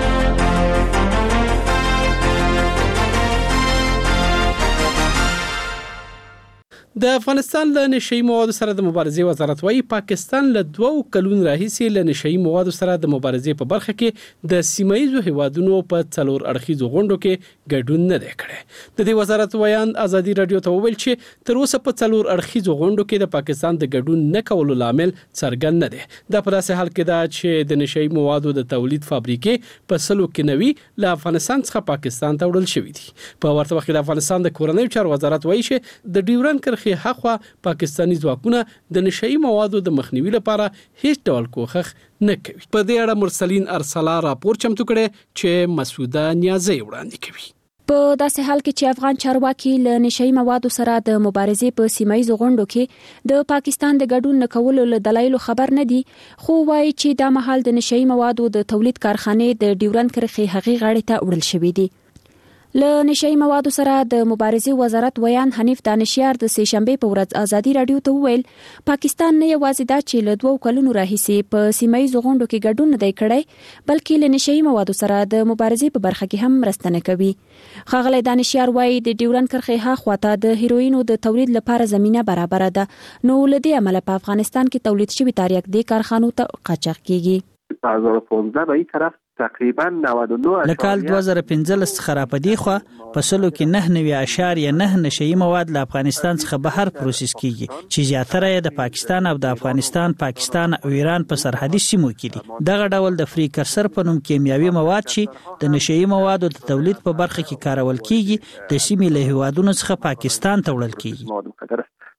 د افغانستان له نشئی موادو سره د مبارزې وزارت وايي پاکستان له دوو کلونو راهیسې له نشئی موادو سره د مبارزې په برخه کې د سیمایي هیوادونو په څلور اړخیزو غونډو کې ګډون نه دی کړی. د دې وزارت ویان ازادي رادیو ته وویل چې تر اوسه په څلور اړخیزو غونډو کې د پاکستان د ګډون نه کولو لامل څرګند نه دی. دا په داسې حال کې ده چې د نشئی موادو د تولید فابریکې په سلو کې نوي له افغانستان څخه پاکستان ته وړل شوي دي. په ورته وخت کې د افغانستان د کورنیو چارو وزارت وایي چې د ډیورند کرښې هغه پاکستاني ځواکونه د نشئی موادو د مخنیوي لپاره هیڅ ډول کوښښ نه کوي. په دې اړه مرسلین ارسلا راپور چمتو کړي چې مسعوده نیازی وړاندې کوي. په داسې حال کې چې افغان چارواکي له نشئی موادو سره د مبارزې په سیمایي غونډو کې د پاکستان د ګډون نه کولو له دلایلو خبر نه دي، خو وایي چې دا مهال د نشئی موادو د تولید کارخانې د ډیورند کرښې هغې غاړې ته وړل شوي دي. له نشئی موادو سره د مبارزې وزارت ویان حنیف دانشیار د سه شنبه په ورځ ازادي رادیو ته وویل پاکستان نه یوازې دا چې له دوو کلونو راهیسې په سیمایي غونډو کې ګډون نه دی کړی بلکې له نشئی موادو سره د مبارزې په برخه کې هم مرسته نه کوي. ښاغلی دانشیار وایي د ډیورند کرښې هاخواته د هیروینو د تولید لپاره زمینه برابره ده، نو له دې امله په افغانستان کې تولید شوي تریاک دې کارخانو ته قاچاق کیږي. په دوه هزار و پانزده به این طرف تقریبا نود و نه له کال دوه زره پنځلس څخه را پدې خو په سلو کې نه نوي اشاریه نه نشئی مواد له افغانستان څخه بهر پروسس کیږي چې زیاتره یې د پاکستان او د افغانستان، پاکستان او ایران په سرحدي سیمو کې دي. دغه ډول د فریکرسر په نوم کیمیاوي مواد چې د نشئی موادو د تولید په برخه کې کارول کیږي د سیمې له هیوادونو څخه پاکستان ته وړل کیږي.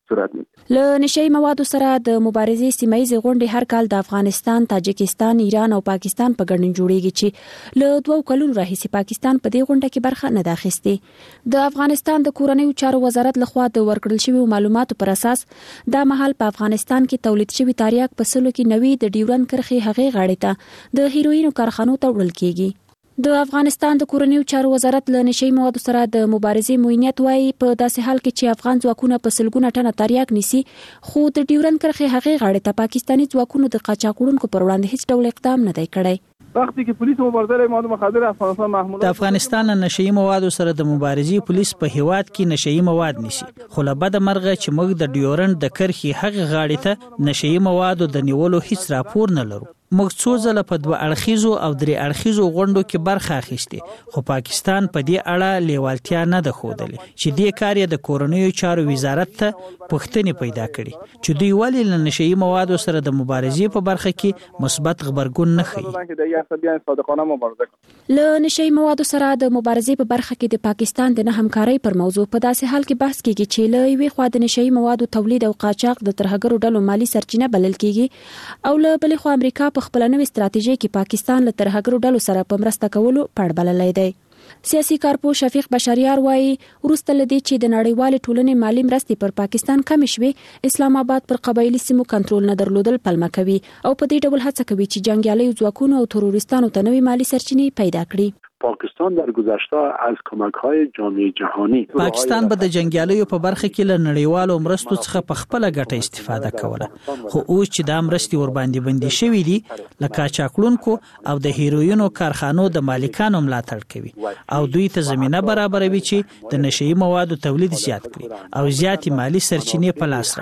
صورت میگیره. له نشئی موادو سره د مبارزې سیمایي غونډې هر کال د افغانستان، تاجکستان، ایران او پاکستان په ګډون جوړیږي چې له دوه کلونو راهیسې پاکستان په دې غونډه کې برخه نه اخیستې. د افغانستان د کورنیو چارو وزارت لخوا د ورکړل شوی معلوماتو پر اساس دا مهال په افغانستان کې تولید شوی تریاک په سلو کې نوي د ډیورن کرښې هغې غاړې ته د هیروینو کارخانو ته وړل کیږي. د افغانستان د کورنیو چارو وزارت له نشئی موادو سره د مبارزې موینیت وایي په داسې حال کې چې افغان ځواکونه په سلګونه ټنه تریاک نیسي، خو د ډیورن کرښې هغې غاړې ته پاکستاني ځواکونو د قاچاقونکو پر وړاندې هیڅ ډول اقدام نه دی کړی. وقتی که پولیس مبارزه مواد مخدر افغانستان محمول د افغانستان نشئی موادو سره د مبارزې پولیس په هیواد کې نشئی مواد نیسي، خو له بده مرغه چې موږ د ډیورن د کرښې هغې غاړې ته نشئی موادو د نیولو هیڅ راپور نه لرو. موږ څو ځله په دوه اړخیزو او درې اړخیزو غونډو کې برخه اخیستې، خو پاکستان په دې اړه لیوالتیا نه ده ښودلې چې دې کار یې د کورنیو چارو وزارت ته پوښتنې پیدا کړي چې دوی ولې له نشئی موادو سره د مبارزې په برخه کې مثبت غبرګون نه ښیي. له نشئی موادو سره د مبارزې په برخه کې د پاکستان د نه همکارۍ پر موضوع په داسې حال کې بحث کیږي چې له یوې خوا د نشئی موادو تولید او قاچاق د ترهګرو ډلو مالی سرچینه بلل کیږي او له بلې خوا امریکا په خپل نوې ستراتیژي کې پاکستان له ترهګرو ډلو سره په مرسته کولو پړ بللی دی. سیاسي کارپو شفیق بشریار وایي وروسته لدی چې د نړیوال ټولنې مالی مرستې پر پاکستان کم شوي، اسلام آباد پر قبایلی سیمو کنټرول نه درلودل پلمه کوي او په دې ډول هڅه کوي چې جنگیالیو ځواکونو او تروریستانو ته نوې مالی سرچینې پیدا کړي. پاکستان در گذشته از کمک‌های جامعه جهانی پاکستان به د جنگیالیو په برخه کې له نړیوالو مرستو څخه په خپل ګټه استفاده کوله، خو اوس چې دا مرستې ور باندې بندي شوې دي، لکه قاچاقونکو او د هیروینو کارخانو د مالکانو ملاتړ کوي او دوی ته زمينه برابروي چې د نشئی موادو تولید زیات کړي او زیاتې مالی سرچینې په لاس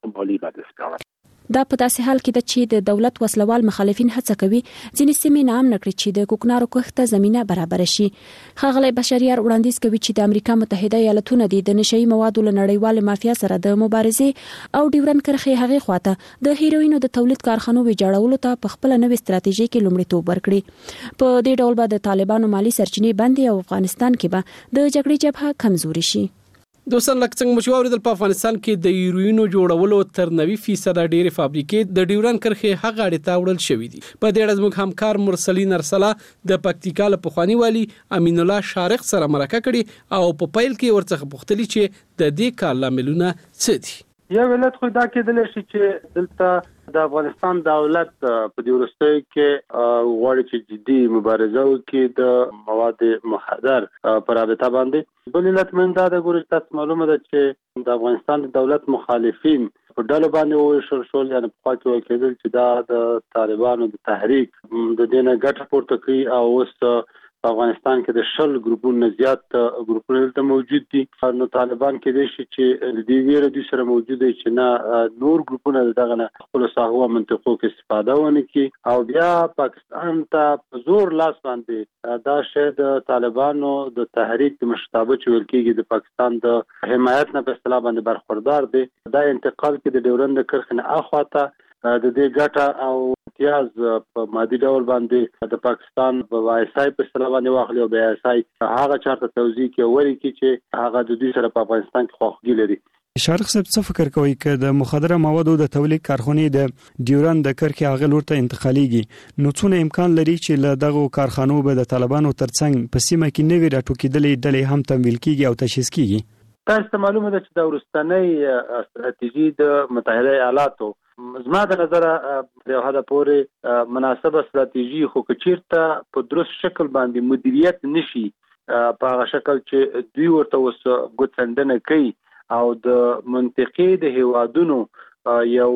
راوړي. دا په داسې حال کې ده چې د دولت وسلوال مخالفین هڅه کوي ځینې سیمې نام نکړي چې د کوکنارو کښت ته زمينه برابر شي. ښاغلی بشریار وړاندیز کوي چې د امریکا متحده ایالتونو د نشئی موادو له نړیوال مافیا سره د مبارزې او ډیورن کرښې هغې خواته د هیروینو د تولید کارخانو ویجاړولو ته په خپل نوې ستراتیژي کې لومړیتوب ورکړي. په دې ډول به د طالبانو مالی سرچینې بندي او افغانستان کې به د جګړې جبهه کمزوري شي. دوستان لکه څنګه مو اوریدل په افغانستان کې د هیروینو جوړولو تر نوي فیصد ډېرې فابریکې د ډیورن کرښې هغه اړې ته وړل شوې دي. په دې اړه زموږ همکار مرسلین ارسلا د پکتیکا له پخواني والي امین الله شارق سره مرکه کړې او په پیل کې ورڅخه پوښتلې چې د دې کار لاملونه څه دي. یو ولایت خو دا کېدل شي چې دلته د افغانستان دولت په دې وروستیو کې غواړي چې جدي مبارزه وکړي د مواد مخدر پر رابطه باندې. بل علت من دا د ګوري تاسو معلومه ده چې د افغانستان د دولت مخالفین په ډلو باندې وشل شول، یعنی په خوا کې کېدل چې دا د طالبانو د تحریک د دینه ګټه پورته کوي او اوس په افغانستان کې د شل ګروپونو زیات ګروپونه دلته موجود دي. نو طالبان کې دي چې د دې ویره د سره موجود دي چې نه نور ګروپونه دغه نه خپل ساحو منطقو کې استفاده ونه کوي او بیا پاکستان ته زور لاس باندې دا شی د طالبانو د تحریک د مشتابه چې ول کېږي د پاکستان د حمایت نه په اصطلاح باندې برخوردار دي. دا انتقال کې د ډیورن د کرښې نه اخواته د دې ګټه او امتیاز په مادي ډول باندې د پاکستان په آی اس آی په اصطلاح باندې واخلي او د آی اس آی هغه چارته توزیع کې وري کې چې هغه د دوی سره په افغانستان کې خواخوږي لري. شارق صاحب څه فکر کوي چې د مخدره موادو د تولید کارخانې د ډیورن د کرښې هغه لور ته انتقالېږي، نو څونه امکان لري چې له دغه کارخانو به د طالبانو ترڅنګ په سیمه کې نوې راټوکېدلې ډلې هم تمویل کیږي او تشخیص کیږي؟ تاسو معلومه ده چې د ورستنۍ ستراتیژي د متحده ایالاتو زما د نظر په هغه پورې مناسبه ستراتیژي خو کچیرته په درست شکل باندې مدیریت نشي په هغه شکل چې دوی ورته وس ګوتندنه کوي او د منطقې د هیوادونو یو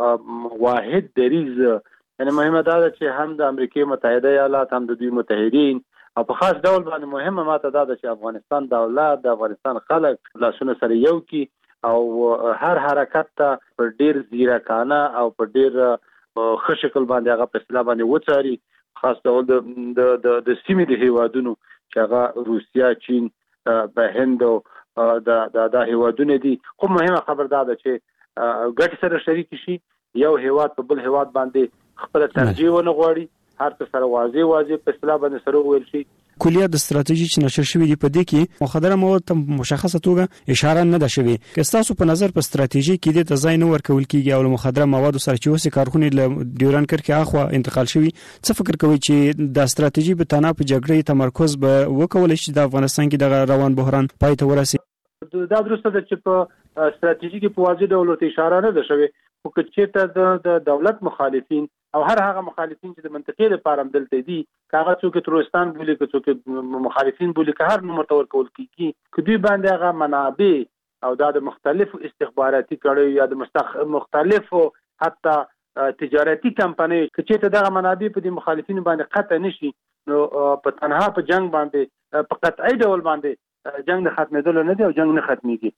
واحد دریز، یعنی مهمه دا ده چې هم د امریکای متحده ایالات هم د دوی متحدین او په خاص ډول باندې مهمه ماته دا ده چې افغانستان دولت د افغانستان خلک لاسونه سره یو کی او هر حرکت ته په ډیر زیرکانه او په ډیر ښه شکل باندې هغه په اصطلاح باندې وڅاري، خاص ډول د د د سیمې د هیوادونو چې هغه روسیا، چین، به هند او د د هیوادونو دي. خو مهمه خبر دا ده چې ګټ سره شریک شي، یو هیواد په بل هیواد باندې خپل ترجیح ونه غواړي، هر څه سره واضح واضح په اصطلاح باندې سره ویل شي کلیات د ستراتیژي چې نشر شوې دي په دې کې مخدره مواد ته مشخصه توګه اشاره نه ده شوې. که تاسو په نظر په ستراتیژي کې د ځای نه ورکول کیږي او مخدره مواد سره چې اوسې کارخونه له ډیورن کرښې اخوا انتقال شوی، څه فکر کوي چې د ستراتیژي په تنه په جګړې تمرکز به وکول شي د افغانستان کې د روان بحران پای ته ورسي؟ دا درسته ده چې په ستراتیژي کې په واضح ډول ته اشاره نه ده شوې، خو که چېرته د دولت مخالفین او هر هغه مخالفین چې د منطقې لپاره هم دلته دي، که هغه څوک تروریستان بولي، که څوک مخالفین بولي، که هر نوم ورته ورکول کېږي، که دوی باندې هغه منابع او دا د مختلفو استخباراتي کړیو یا د مختلفو حتی تجارتي کمپنۍ که چېرته دغه منابع په دې مخالفینو باندې قطع نشي، نو په تنها په جنگ باندې په قطعي ډول باندې جنگ نه ختمېدل نه دی او جنگ نه ختمېږي.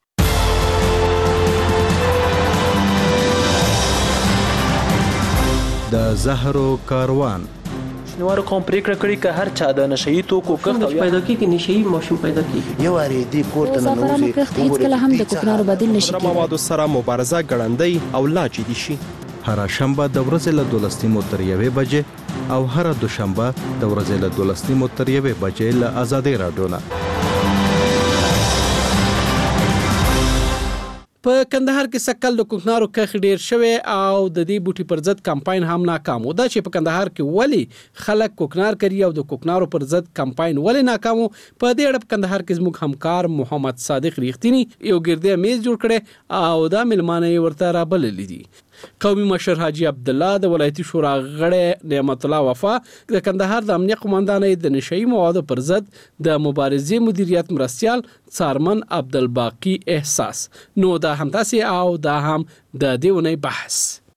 د زهرو کاروان شنوارو کوم پریکړه کړې که هر چا د نشئی توکو کښت پیدا کیږي، نشئی ماشوم پیدا کیږي، یو اړ دې کوټه نه نوځي هیڅ کله هم د کوکنارو بدیل نشي کېدای. موادو سره مبارزه ګړندۍ او لا جدي شي. هر شنبه د ورځې له دولس نیمو تر یوې بجې او هر دوشنبه د ورځې له دولس نیمو تر یوې بجې له آزادۍ راډیو نه. په کندهار کې سکل د کوکنارو کښ ډیر شوی او د دې بوټي پر ضد کمپاین هم ناکام و. دا چې په کندهار کې ولی خلک کوکنار کوي او د کوکنارو پر ضد کمپاین ولی ناکام و، په دې اړه په کندهار کې زموږ همکار محمد صادق ریښتینی یو ګردې میز جوړ کړي او دا ملمانه یې ورته رابللي دي. قومي مشر حاجی عبد الله د ولایتي شورا غړی نعمت الله وفا د کندهار د امنیه قوماندانۍ د نشئی موادو پر ضد د مبارزې مدیریت مرستیال څارمن عبدالباقی احساس. نو دا هم تاسې او دا هم د دې اونۍ بحث.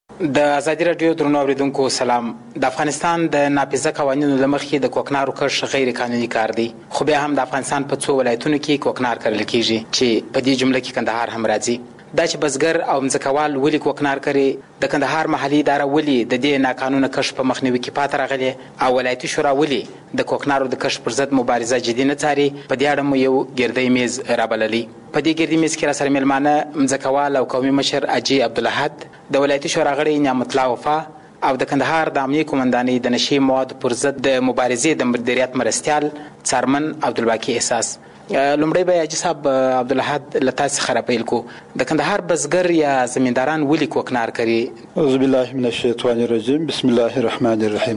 د ازادي راډیو درنو اوریدونکو سلام. د افغانستان د ناپیزه قوانینو له مخې د کوکنارو کښت غیر قانوني کار دی، خو بیا هم د افغانستان په څو ولایتونو کې کوکنار کرل کیږي چې په دې جمله کې کندهار هم راځي. دا چې بزګر او مځکوال ولي کوکنار کوي، د کندهار محلي اداره ولي د دې ناقانونه کښت په مخنیوي کې پاتې راغلي او ولایتي شورا ولي د کوکنارو د کښت پر ضد مبارزه جدي نه څاري، په دې اړه مو یو ګردی میز رابللی. په دې ګردی میز کې را سره مېلمانه مځکوال او قومي مشر اجي عبدالاحد، د ولایتي شورا غړی نعمت الله وفا او د کندهار د امنیه قوماندانۍ د نشئی موادو پر ضد د مبارزې د مدیریت مرستیال څارمن عبدالباقی احساس. لومړی به اجي صاحب عبدالاحد له تاسو څخه راپیل کو، د کندهار بزګر یا زمینداران ولي کوکنار کوي؟ اعوذ بالله من الشیطان الرجیم، بسم الله الرحمن الرحیم.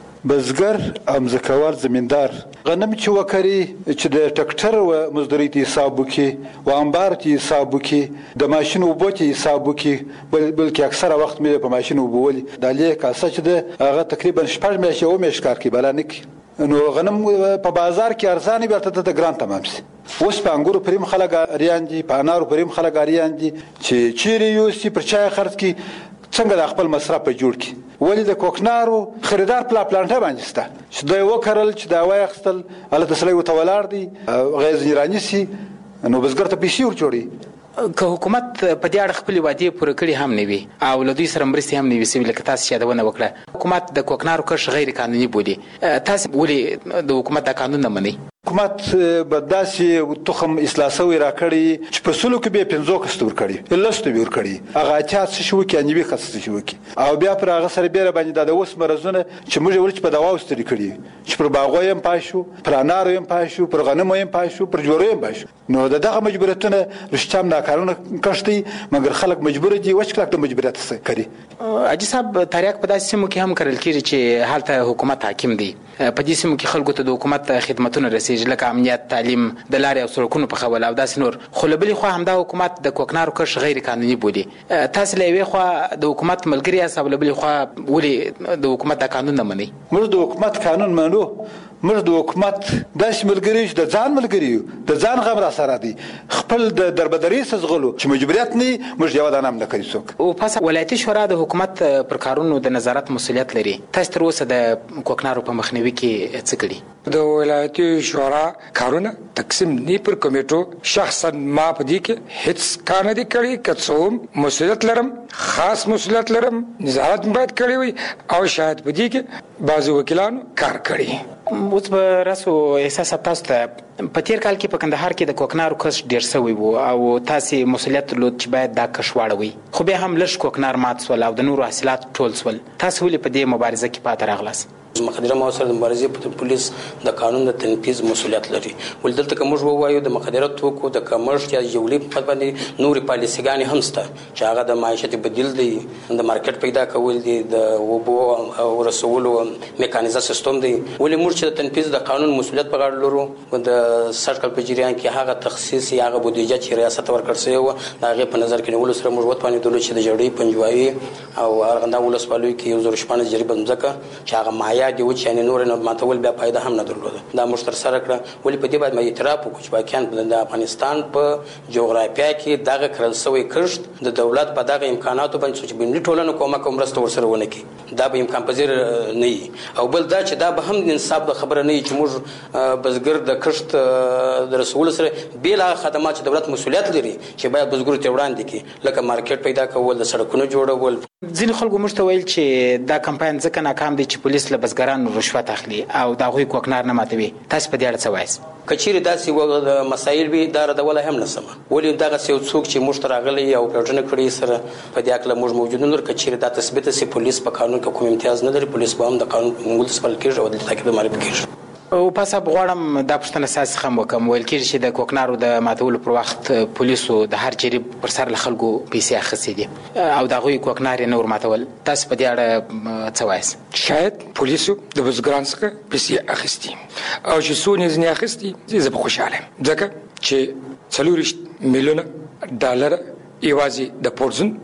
بزګر او مځکوال زمیندار غنم چې وکړي چې د ټکټر و مزدوري ته حساب وکړي و انبار ته حساب وکړي، د ماشین اوبو ته حساب وکړي، بلکې اکثره وخت مې په ماشین اوبو ولي د لیک کاسه چې د هغه تقریبا شپږ میاشتې او میاشت کار کوي بلا نه کوي، نو غنم په بازار کې ارزانه بیرته د ګران تمام سي. اوس په انګورو پریم خلک اریان دي، په انارو پریم خلک اریان دي چې چیرې یوسي پر چای خرڅ کی څنګه د خپل مصرف په جوړ کی. ولی د کوکنارو خریدار پلا پلانټه باندې ستا چې دوی وکړل چې دا وای خپل الله تسلی وتولار دي غیز ایرانی سي، نو بزګر ته پیسې ور جوړي. که حکومت په دې اړه خپل وعدې پوره کړې هم نه وي او له دوی سره مرستې هم نه وي سوي، لکه تاسو یادونه وکړه حکومت د کوکنارو کښت غیر قانوني بولي، تاسو ولې د حکومت د قانون نه منئ؟ حکومت به داسې تخم اصلاح سوی را کړی چې په سلو کې به پنځو کسته ور کړی لسته ور کړی، هغه اچا څه شو کې انیوي خاصه شو کې او بیا پر هغه سره بیره باندې د اوس مرزونه چې موږ ورچ په دوا واستري کړی چې پر باغو يم پاشو، پر انارو يم پاشو، پر غنمو يم پاشو، پر جوړو يم پاشو. نو دغه مجبوریتونه رښتام ناکارونه کښتي، مګر خلک مجبور دي وڅ کلک د مجبوریت څخه کوي. اجي صاحب تاریخ په داسې سیمو کې هم کرل کیږي چې حالت حکومت حاکم دی، په دې سیمو کې خلکو ته د حکومت خدماتونه رسیږي لکه امنیت، تعلیم، د لارې او سړکونو په خول او داسې نور، خو له بلې خوا همدا حکومت د کوکنارو کښت غیر قانوني بولي. تاسو له یوې خوا د حکومت ملګري یاست او له بلې خوا ولې د حکومت د قانون نه منئ؟ موږ د حکومت قانون منو، موږ د حکومت داسې ملګري چې د ځان ملګري یو، د ځان غم را سره دی، خپل د دربدري سزغلو چې مجبوریت نه موږ یو دانه نه کوي څوک. او پس ولایتي شورا د حکومت پر کارونو د نظارت مسولیت لري، تاسو تر اوسه د کوکنارو په مخنیوي کې څه کړي؟ د ولایتي شورا کارونه تقسیم نه پر کمیټو، شخصا ما په دې کې هیڅ کار نه دی کړی، که څوم مسولیت لرم، خاص مسولیت لرم، نظارت باید کړی وي او شاید په دې کې بعضو وکیلانو کار کړی. اوس به راسو احساس تاسو ته په تیر کال کې په کندهار کې د کوکنارو کښت ډیر شوی وو او تاسو مسؤلیت درلود چې باید دا کښت واړوي، خو بیا هم لږ کوکنار مات سول او د نورو حاصلات ټول سول. تاسو ولې په دې مبارزه کې پاتې راغلاست؟ مخدره مواد سره د مبارزې په پولیس د قانون د تنفیذ مسؤلیت لري. ول دلته کوم موږ ووایو د مخدره توکو د کمرشل یا جوړې په باندې نورې پالیسيګانې هم شته چې هغه د معیشت بدیل دی، د مارکیټ پیدا کول دي، د وبو او رسولو میکانیزه سیستم دی. ولې موږ چې د تنفیذ د قانون مسؤلیت په غاړه لرو د سرکل په جریان کې هغه تخصیص یا هغه بودیجه چې ریاست ورکړ شوی و دا هغه په نظر کې نیول سره موږ وتوانې دلته چې د جوړې پنجوایي او ارغنده ولسوالۍ کې یو زر شپږ جریبه ځکه چې هغه مایا دی و چې نور نه ماتول بیا فائدہ هم نه درلوده. دا مشتر سره کړ ولې په دې باید مې اعتراف وکړو چې واقعا د افغانستان په جغرافیه کې دغه کړل سوی کښت د دولت په دغه امکاناتو باندې چې بنلي ټولنه کومه کوم رسته ورسره ونه کی دا به امکان پذیر نه وي. او بل دا چې دا به هم د انصاف د خبره نه وي چې موږ بزګر د کښت د رسول سره بیل خدمات چې دولت مسؤلیت لري چې باید بزګر ته وړاندې کی لکه مارکیټ پیدا کول، د سړکونو جوړول. ځینې خلکو موږ ته ویل چې دا کمپاین ځکه ناکام دی چې پولیس له بزګرانو رشوت اخلي او دا غوي کوکنار نه ماتوي. تاسو په دې اړه څه وایئ؟ کچېرې داسې مسایل وي دا ردوله هم نسمه. ولې دغسې یو څوک چې موږ ته راغلی او پلټنه کړې سره په دې هکله موږ موجود نه لرو. کچېرې دا تثبیته سي پولیس په قانون کې کوم امتیاز نه لري، پولیس به هم د قانون په منګول سپارل کېږي او د تعقیب معرفي کېږي. او پس اب غواړم دا پښتنه ساس خم وکم ویل کېږي چې د کوکنارو د ماتولو پر وخت پولیسو د هر جریب پر سر له خلکو پیسې اخیستې دي او د هغوی کوکنار نه ور ماتول. تاسو په دې اړه څه وایئ؟ شاید پولیسو د بزګرانو څخه پیسې اخیستې او چې څو نه ځنې اخیستې زه به خوشحاله یم ځکه چې څلوېښت میلیونه ډالر یوازې د پورزن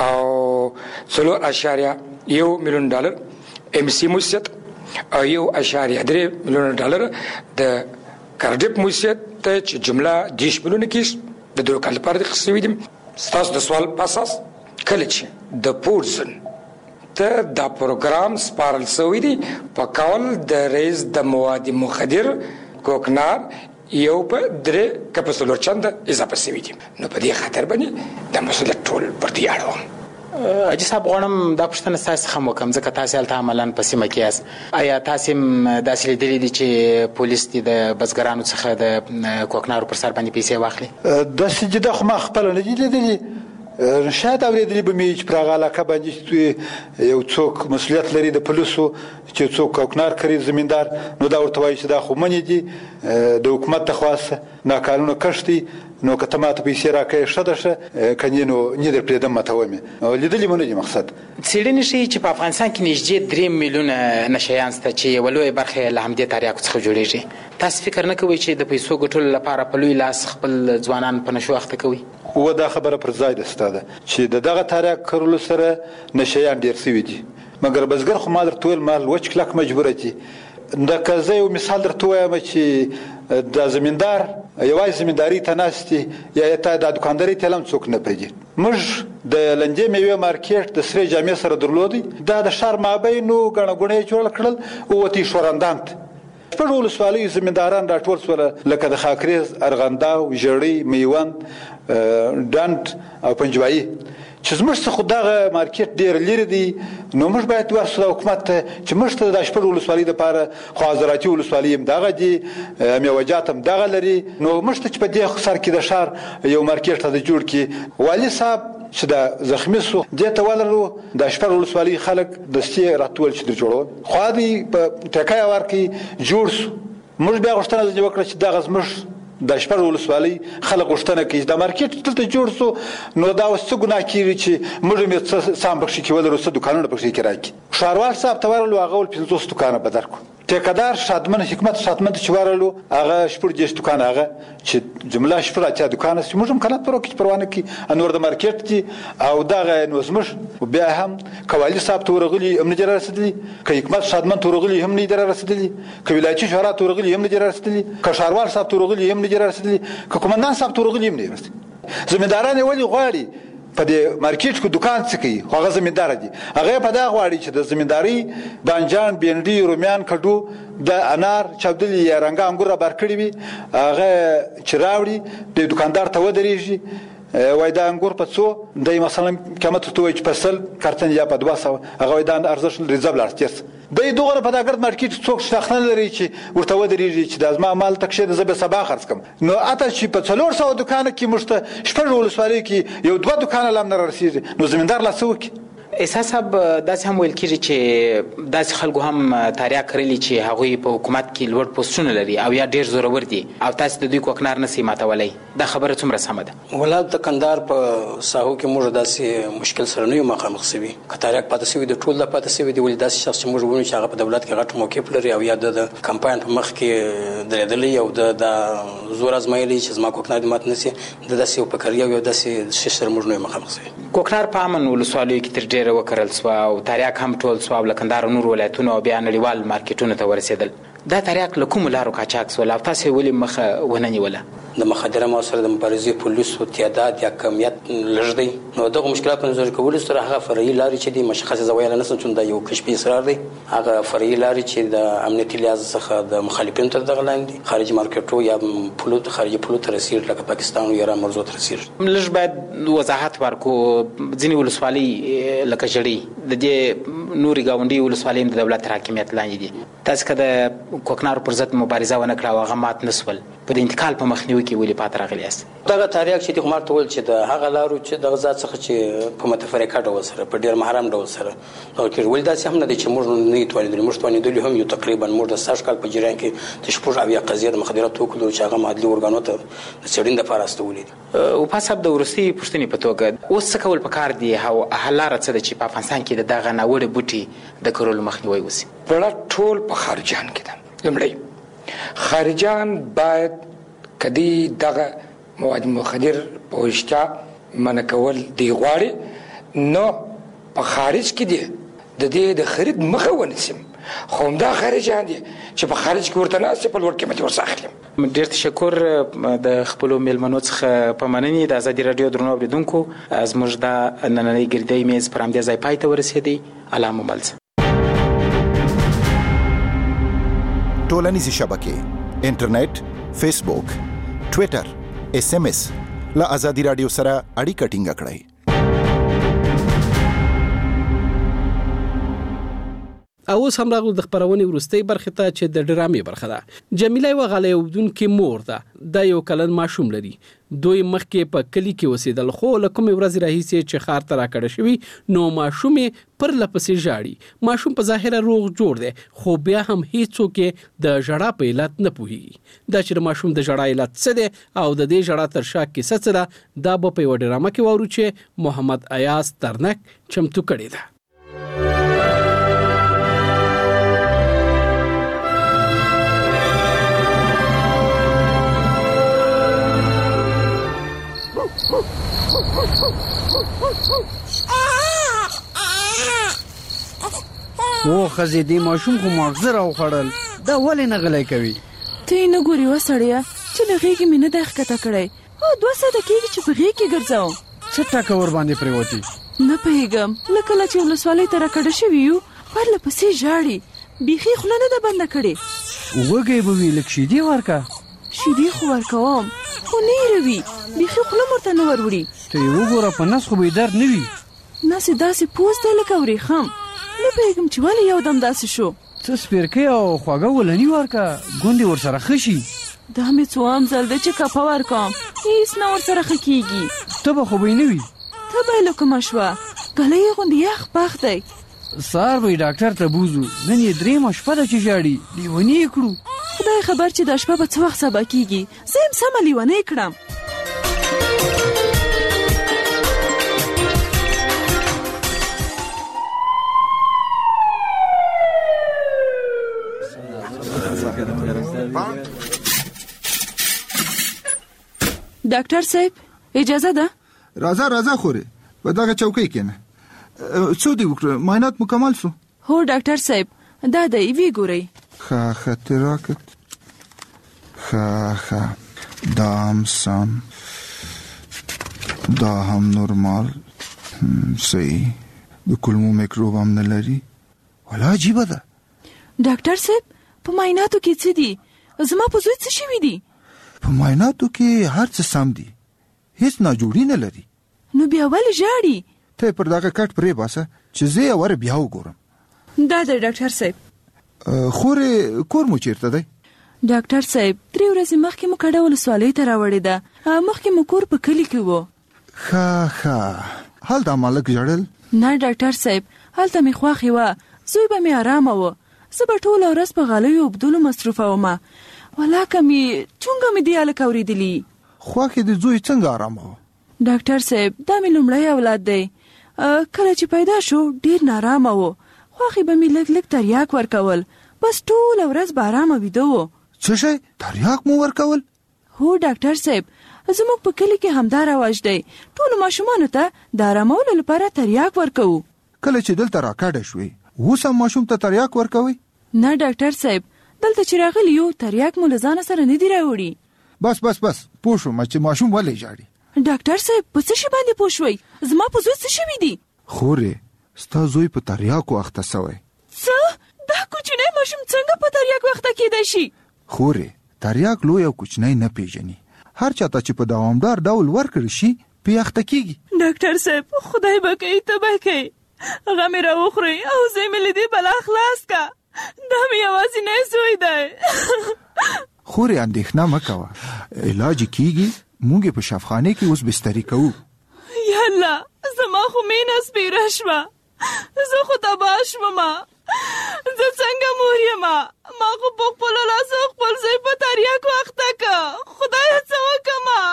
او څلور اشاریه یو میلیون ډالر ام سي موسیت او یو اشاریه درې میلیونه ډالر د کارډیپ موسیت ته چې جمله دیش میلیونه کې د دوه کال لپاره د خصوصي دي. ستاسو د سوال په اساس کله چې د پورزن ته دا پروګرام سپارل شوی دی په کول د رئیس د مواد مخدر کوکنار یو په درې کپسولور چند اضافه شوی دي نو په دې خاطر باندې د مسؤلیت ټول پر دې اړوم. اجي صاحب غواړم دا پښتنه تاسو خم وکم ځکه تاسو هلته عملاً په سیمه کې یاست. آیا تاسو داسې لیدلي دي چې پولیس دې د بزګرانو څخه د کوکنارو پر سر باندې پیسې واخلي؟ داسې جدا خو ما خپله نه دي لیدلي، شاید اورېدلي به مې چې پر هغه علاقه باندې یو څوک مسؤلیت لري د پولیسو چې څوک کوکنار کوي زمیندار نو دا ورته وایي چې دا خو منې دي د حکومت د خوا ناقانونه کښت دی نو که ته ماته پیسې راکړې ښه ده ښه کنې نو نه در پرېږدم ماتوم یې. لیدلي مو نه دي مقصد. څېړنې ښیي چې په افغانستان کې نږدې درې میلیونه نشه شته چې یوه لویه برخه له همدې تریاکو څخه جوړېږي. تاسو فکر نه کوئ چې د پیسو ګټلو لپاره په لوی لاس خپل ځوانان په نشو اخته کوي؟ و دا خبره پر ځای ده ستا ده چې د دغه تریاک کرلو سره نشهیان ډېر سوي دي مګر بزګر خو ما درته ویل مال وچ کلک مجبوره دي. لکه زه یو مثال درته وایم چې د زمیندار یوازې زمینداري ته ناست دي یا یې د دوکاندارۍ ته هم څوک نه پرېږدي. موږ د لنجې میوې مارکیټ د سرې جامې سره درلودی دا د ښار مابینو ګڼه ګوڼه یې جوړ کړل ووتې شورندام ته. شپږ ولسوالیو زمینداران راټول سوله لکه د خاکریز، ارغنداو، ژړۍ، میوند، ډنډ او پنجوایي چې زموږ څخه دغه مارکیټ ډېر لرې دی نو موږ باید ورسو د حکومت ته چې موږ ته د شپږ ولسوالۍ دپاره خو حضراتي ولسوالۍ هم دغه دي، میوجات هم دغه لري نو موږ ته چې په دې سر کې د ښار یو مارکیټ ته د جوړ کړي. والي صاحب چې دا زخمي سو دې ته ولرو د شپږ ولسوالۍ خلک دستي راتول چې د جوړول خو دوی په ټکای ورکړي جوړ سو. موږ بیا غوښتنه ځینې وکړه چې دغه زموږ د شپږ ولسوالۍ خلک غوښتنه کوي د مارکیټ دلته جوړ سو نو دا اوس څه ګناه کېږي چې موږ هم څه سام پکښې کې ولرو څه دوکانونه پکښې کې راکړي. ښاروال صاحب ته ورغلو هغه ول پنځوس دوکانه به درکړو. ټیکهدار شادمن حکمت شادمن ته چې ورغلو هغه شپږ دېرش دوکانه هغه چې جمله شپږ اتیا دوکانه چې موږ هم کنات پر وکړي پروا نه کوي نور د مارکیټ دي او دغه نو زموږ بیا هم که والي صاحب ته ورغلي هم نه دي رارسېدلي، که حکمت شادمن ته ورغلي هم نه دي رارسېدلي، که ولایتي شورا ته ورغلي هم نه دي رارسېدلي، که ښاروال صاحب ته ورغلي هم نه دي رارسېدلي، که قومندان صاحب ته ورغلي هم نه دي رارسېدلي. زمینداران یې ولې غواړي په دې مارکیټ کې دوکان څه کوي خو هغه زمیندار دي هغه په دا غواړي چې د زمینداري بانجان، بینډي، رومیان، کډو، د انار، چاودلي یا رنګه انګور را بار کړي وي هغه چې راوړي د دوکاندار ته ودرېږي وای دا انګور په څو دی مثلا قیمت ورته وایي چې په سل کارتن یا په دوه سوه هغه وایي دا ارزښت ریزابل ارتیس به دوغه په داګرد مارکیټ څوک شناخت نه لري چې ورته ودرېږي چې د ازما مال تکشه د زبې سبا خرڅ کم نو اته چې په څلور سوه دکان کې مشته شپږ ولسوالۍ کې یو دوه دکان لام نه رسیږي نو زمیندار لا څوک احساس صاحب داسې هم ویل کېږي چې داسې خلکو هم تاریخ کړلي چې هغوی په حکومت کې لوړ پوسټونه لري او یا ډېر زورور دي او تاسو د دوی کوکنار نسئ ماتولی دا خبره څومره سمه ده ولایت د کندهار په ساحو کې موږ داسې مشکل سره نه یو مخامخ سوي که تاریخ پاتې سوي د ټول د پاتې سوي دي ولې داسې شخص چې موږ وینو چې هغه په دولت کې غټ موقف لري او یا د کمپاین په مخ کې درېدلی او د زور ازمایلی چې زما کوکنار دې مات نسي د داسې یو فکري او داسې شي سره موږ نه یو مخامخ سوي کوکنار په امن ولسوالیو کې تر ډېره وکرل سوه او تاریخ هم ټول سو او لکندار نور ولایتونه او بیا نړیوال مارکیټونو ته ورسېدل دا تاریخ له کومو لارو قاچاق سول او تاسو ولې مخه ونه نیوله د مخدره مواد سره د مبارزې پولیسو تعداد یا کمیت لږ دی نو دغه مشکلات نظر کول سره هغه فرعي لارې چې د مشخص زوایل نه څه دا یو کشفي اصرار دی هغه فرعي لارې چې د امنیتي لحاظ څخه د مخالفینو تر دغه لاندې خارجي مارکیټو یا پولو خارجي پولو تر رسید لکه پاکستان او ایران مرزو تر رسید لږ باید وضاحت ورکو ځینې ولسوالۍ لکه جړۍ د دې نوري گاونډي ولسوالۍ د دولت حاکمیت لاندې دي تاسو کده کوکنار پر ضد مبارزه ونه کړه او هغه مات نسول په انتقال په مخنیوي کې ولې پات راغلی است دغه تاریخ چې د خمار ټول چې د هغه لارو چې د غزا څخه چې په متفرقه ډول سره په ډیر محرم ډول سره نو چې ول داسې هم نه دي چې موږ نه توانیدل موږ توانیدل هم یو تقریبا موږ د ساش کال په جریان کې د شپږ اویا قضیه د مخدرات توکو چې هغه معادلي ورګانو ته د سړین د فارسته ولید او په حساب د ورستي پښتني په توګه اوس څه کول پکار دي او حلاره څه د چې په افغانستان کې دغه ناوړه بوټي د کورول مخنیوي وسی په ټول په خارجان کې ده لمړی خارجان باید کدی دغه مواد مخدر په اشتیا منکول دی غواړي نو په خارج کې دی د دې د خرید مخه ونیسم خو دا خارجان دي چې په خارج کې ورته ناست په لوړ قیمت ورساخلم ډېر تشکر د خپل میلمنو څخه په مننې د ازادي رادیو درنو اوریدونکو زموږ د نننۍ ګردۍ میز پر همدې ځای پای ته ورسېدی الله مو مل ټولنیزې شبکې انټرنیټ فیسبوک ټویټر اس ام اس له ازادي رادیو سره اړیکه ټینګه کړئ او اوس هم راغلو د خبرونې وروستۍ برخې ته چې د ډرامې برخه ده جمیله یوه غالی اوبدونکې مور ده دا یو کلن ماشوم لري دوی مخکې په کلي کې اوسېدل خو له کومې ورځې راهیسې چې ښار ته راکړه شوي نو ماشوم یې پر لپسې ژاړي ماشوم په ظاهره روغ جوړ دی خو بیا هم هیڅوک یې د ژړا په علت نه پوهېږي دا چې د ماشوم د ژړا علت څه دی او د دې ژړا تر شا کیسه څه ده دا به په یوه ډرامه کې واورو چې محمد ایاز ترنک چمتو کړې ده او خزې دې ماشوم خو ماغزه راوخوړل دا ولې نه غلی کوي ته یې نه ګورې وسړیه چې له غېږې مې نه دی ښکته کړی او دوه ساعته کېږي چې په غېږ کې ګرځوم څه ټکه ور باندې پرېوتې نه پوهېږم له کله چې ولسوالۍ ته راکډه شوي یو پرله پسې ژاړي بیخي خوله نه ده بنده کړې وږی به وي لږ شیدې ورکه شیدې خو ورکوم خو نه یې روي بیخي خوله م ورته نه ور وړي ته یې وګوره په نس خو به یې درد نه وي نس یې داسې پوس دی لکه ورېښم نه پوهېږم چې ولې یو دم داسې شو څه سپیرکۍ او خوږه ولني ورکه ګوندې ورسره ښه شي دا مې څوام ځل دی چې کپه ورکوم هېڅ نه ورسره ښه کېږي تبه خو به یې نه وي تبه یې له کومه شوه ګله یې غوندې یخ پخ دی سهار به یې ډاکټر ته بوځو نن یې درېیمه شپه ده چې ژاړي لیوني یې کړو خدای خبر چې دا شپه به څه وخت سبا کېږي زه یم سمه لیونۍ کړم ډاکټر صاحب اجازه ده راځه راځه خورې په دغه چوکۍ کېنه څه دې وکړه معاینات مکمل شو هو ډاکټر صاحب دا دی وی ګورئ ښه ښه ته راکړه ښه ښه دا هم سم دا هم نورمال صحیح د کولمو میکروب هم نه لري ولا عجیبه ده ډاکټر صاحب په معایناتو کې څه دي زما په زوی څه شوي دي په معایناتو کې هر څه سم دي هیڅ ناجوړي نه لري نو بیا ولې ژاړي ته پر دغه کټ پرې باسه چې زه یې ور بیا وګورم دا د ډاکټر صاحب. خورې کور مو چیرته دی؟ ډاکټر صاحب درې ورځې مخکې مو کډه ولسوالۍ ته راوړې ده. مخکې مو کور په کلي کې و. ښه ښه هلته مالک ژړل؟ نه ډاکټر صاحب هلته مې خوښې وه. زوی به مې ارامه و. زه به ټوله ورځ په غالیو اوبدلو مصروفه ومه. ولاکه مې چونګه مې دې هلک اورېدلي. خوښې د زوی څنګه ارامه و؟ ډاکټر صاحب دا مې لومړی اولاد دی. کله چې پیدا شو ډېر نارامه و. خوښې به مې لږ لږ تریاک ورکول. بس ټوله ورځ به ارامه ویده و. څه شی تریاک مو ورکول؟ هو ډاکټر صاحب زموږ په کلي کې همدا رواج دی. ټولو ماشومانو ته د ارامولو لپاره تریاک ورکوو. کله چې دلته راکډه شوې اوس هم ماشوم ته تریاک ورکوئ؟ نه ډاکټر صاحب دلته چې راغلی یو تریاک مو له ځانه سره نه دی راوړي. بس بس بس پوه شوم چې ماشوم ولې ژاړي. ډاکټر صاحب په څه شي باندې پوه شوئ؟ زما په زوی څه شوي دي؟ خورې ستا زوی په تریاکو اخته سوی. څه دا کوچنی ماشوم څنګه په تریاکو اخته کیدای شي؟ خورې تریاک لوی او کوچنی نه پیژني. هر چاته چې په دوامدار ډول ورکړي شي پې اخته کیږي. ډاکټر صاحب خدای به کوي ته به کوي. هغه مې راوخورئ او زه مې له دې بلا خلاص کا. دا مې یوازینی زوی دی. خورې اندېښنه مه کوه. علاج کیږي. موږ په شفخانه کې اوس بستري کوو. یا الله زما خو مینه سپیره شوه. زه خو تباه شومه. زه څنګه مور یمه؟ ما خو په خپلو لاسو خپل زوی په تریاکو اخته که. خدایه څه وکمه؟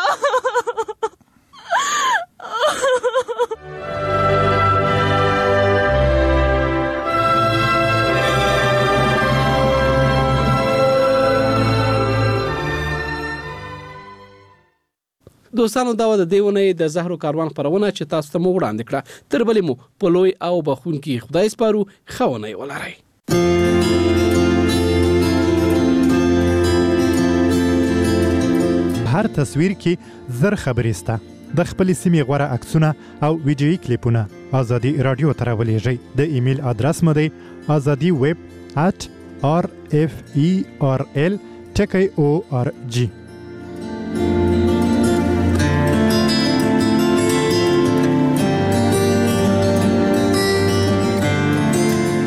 دوستانو دا د دې ونې د زهرو کاروان خپرونه چې تاسو ته مو وړاندې کړه. تر بلې مو په لوی او بخونکي خدای سپارو. ښه ونې ولرئ. هر تصویر کې زر خبرې سته. د خپلې سیمې غوره عکسونه او ویډیویي کلیپونه ازادي رادیو ته راولېږئ. د ایمیل ادرس مو دی ازادي ویب ات آر اف ای آر ال ټکی او آر جی.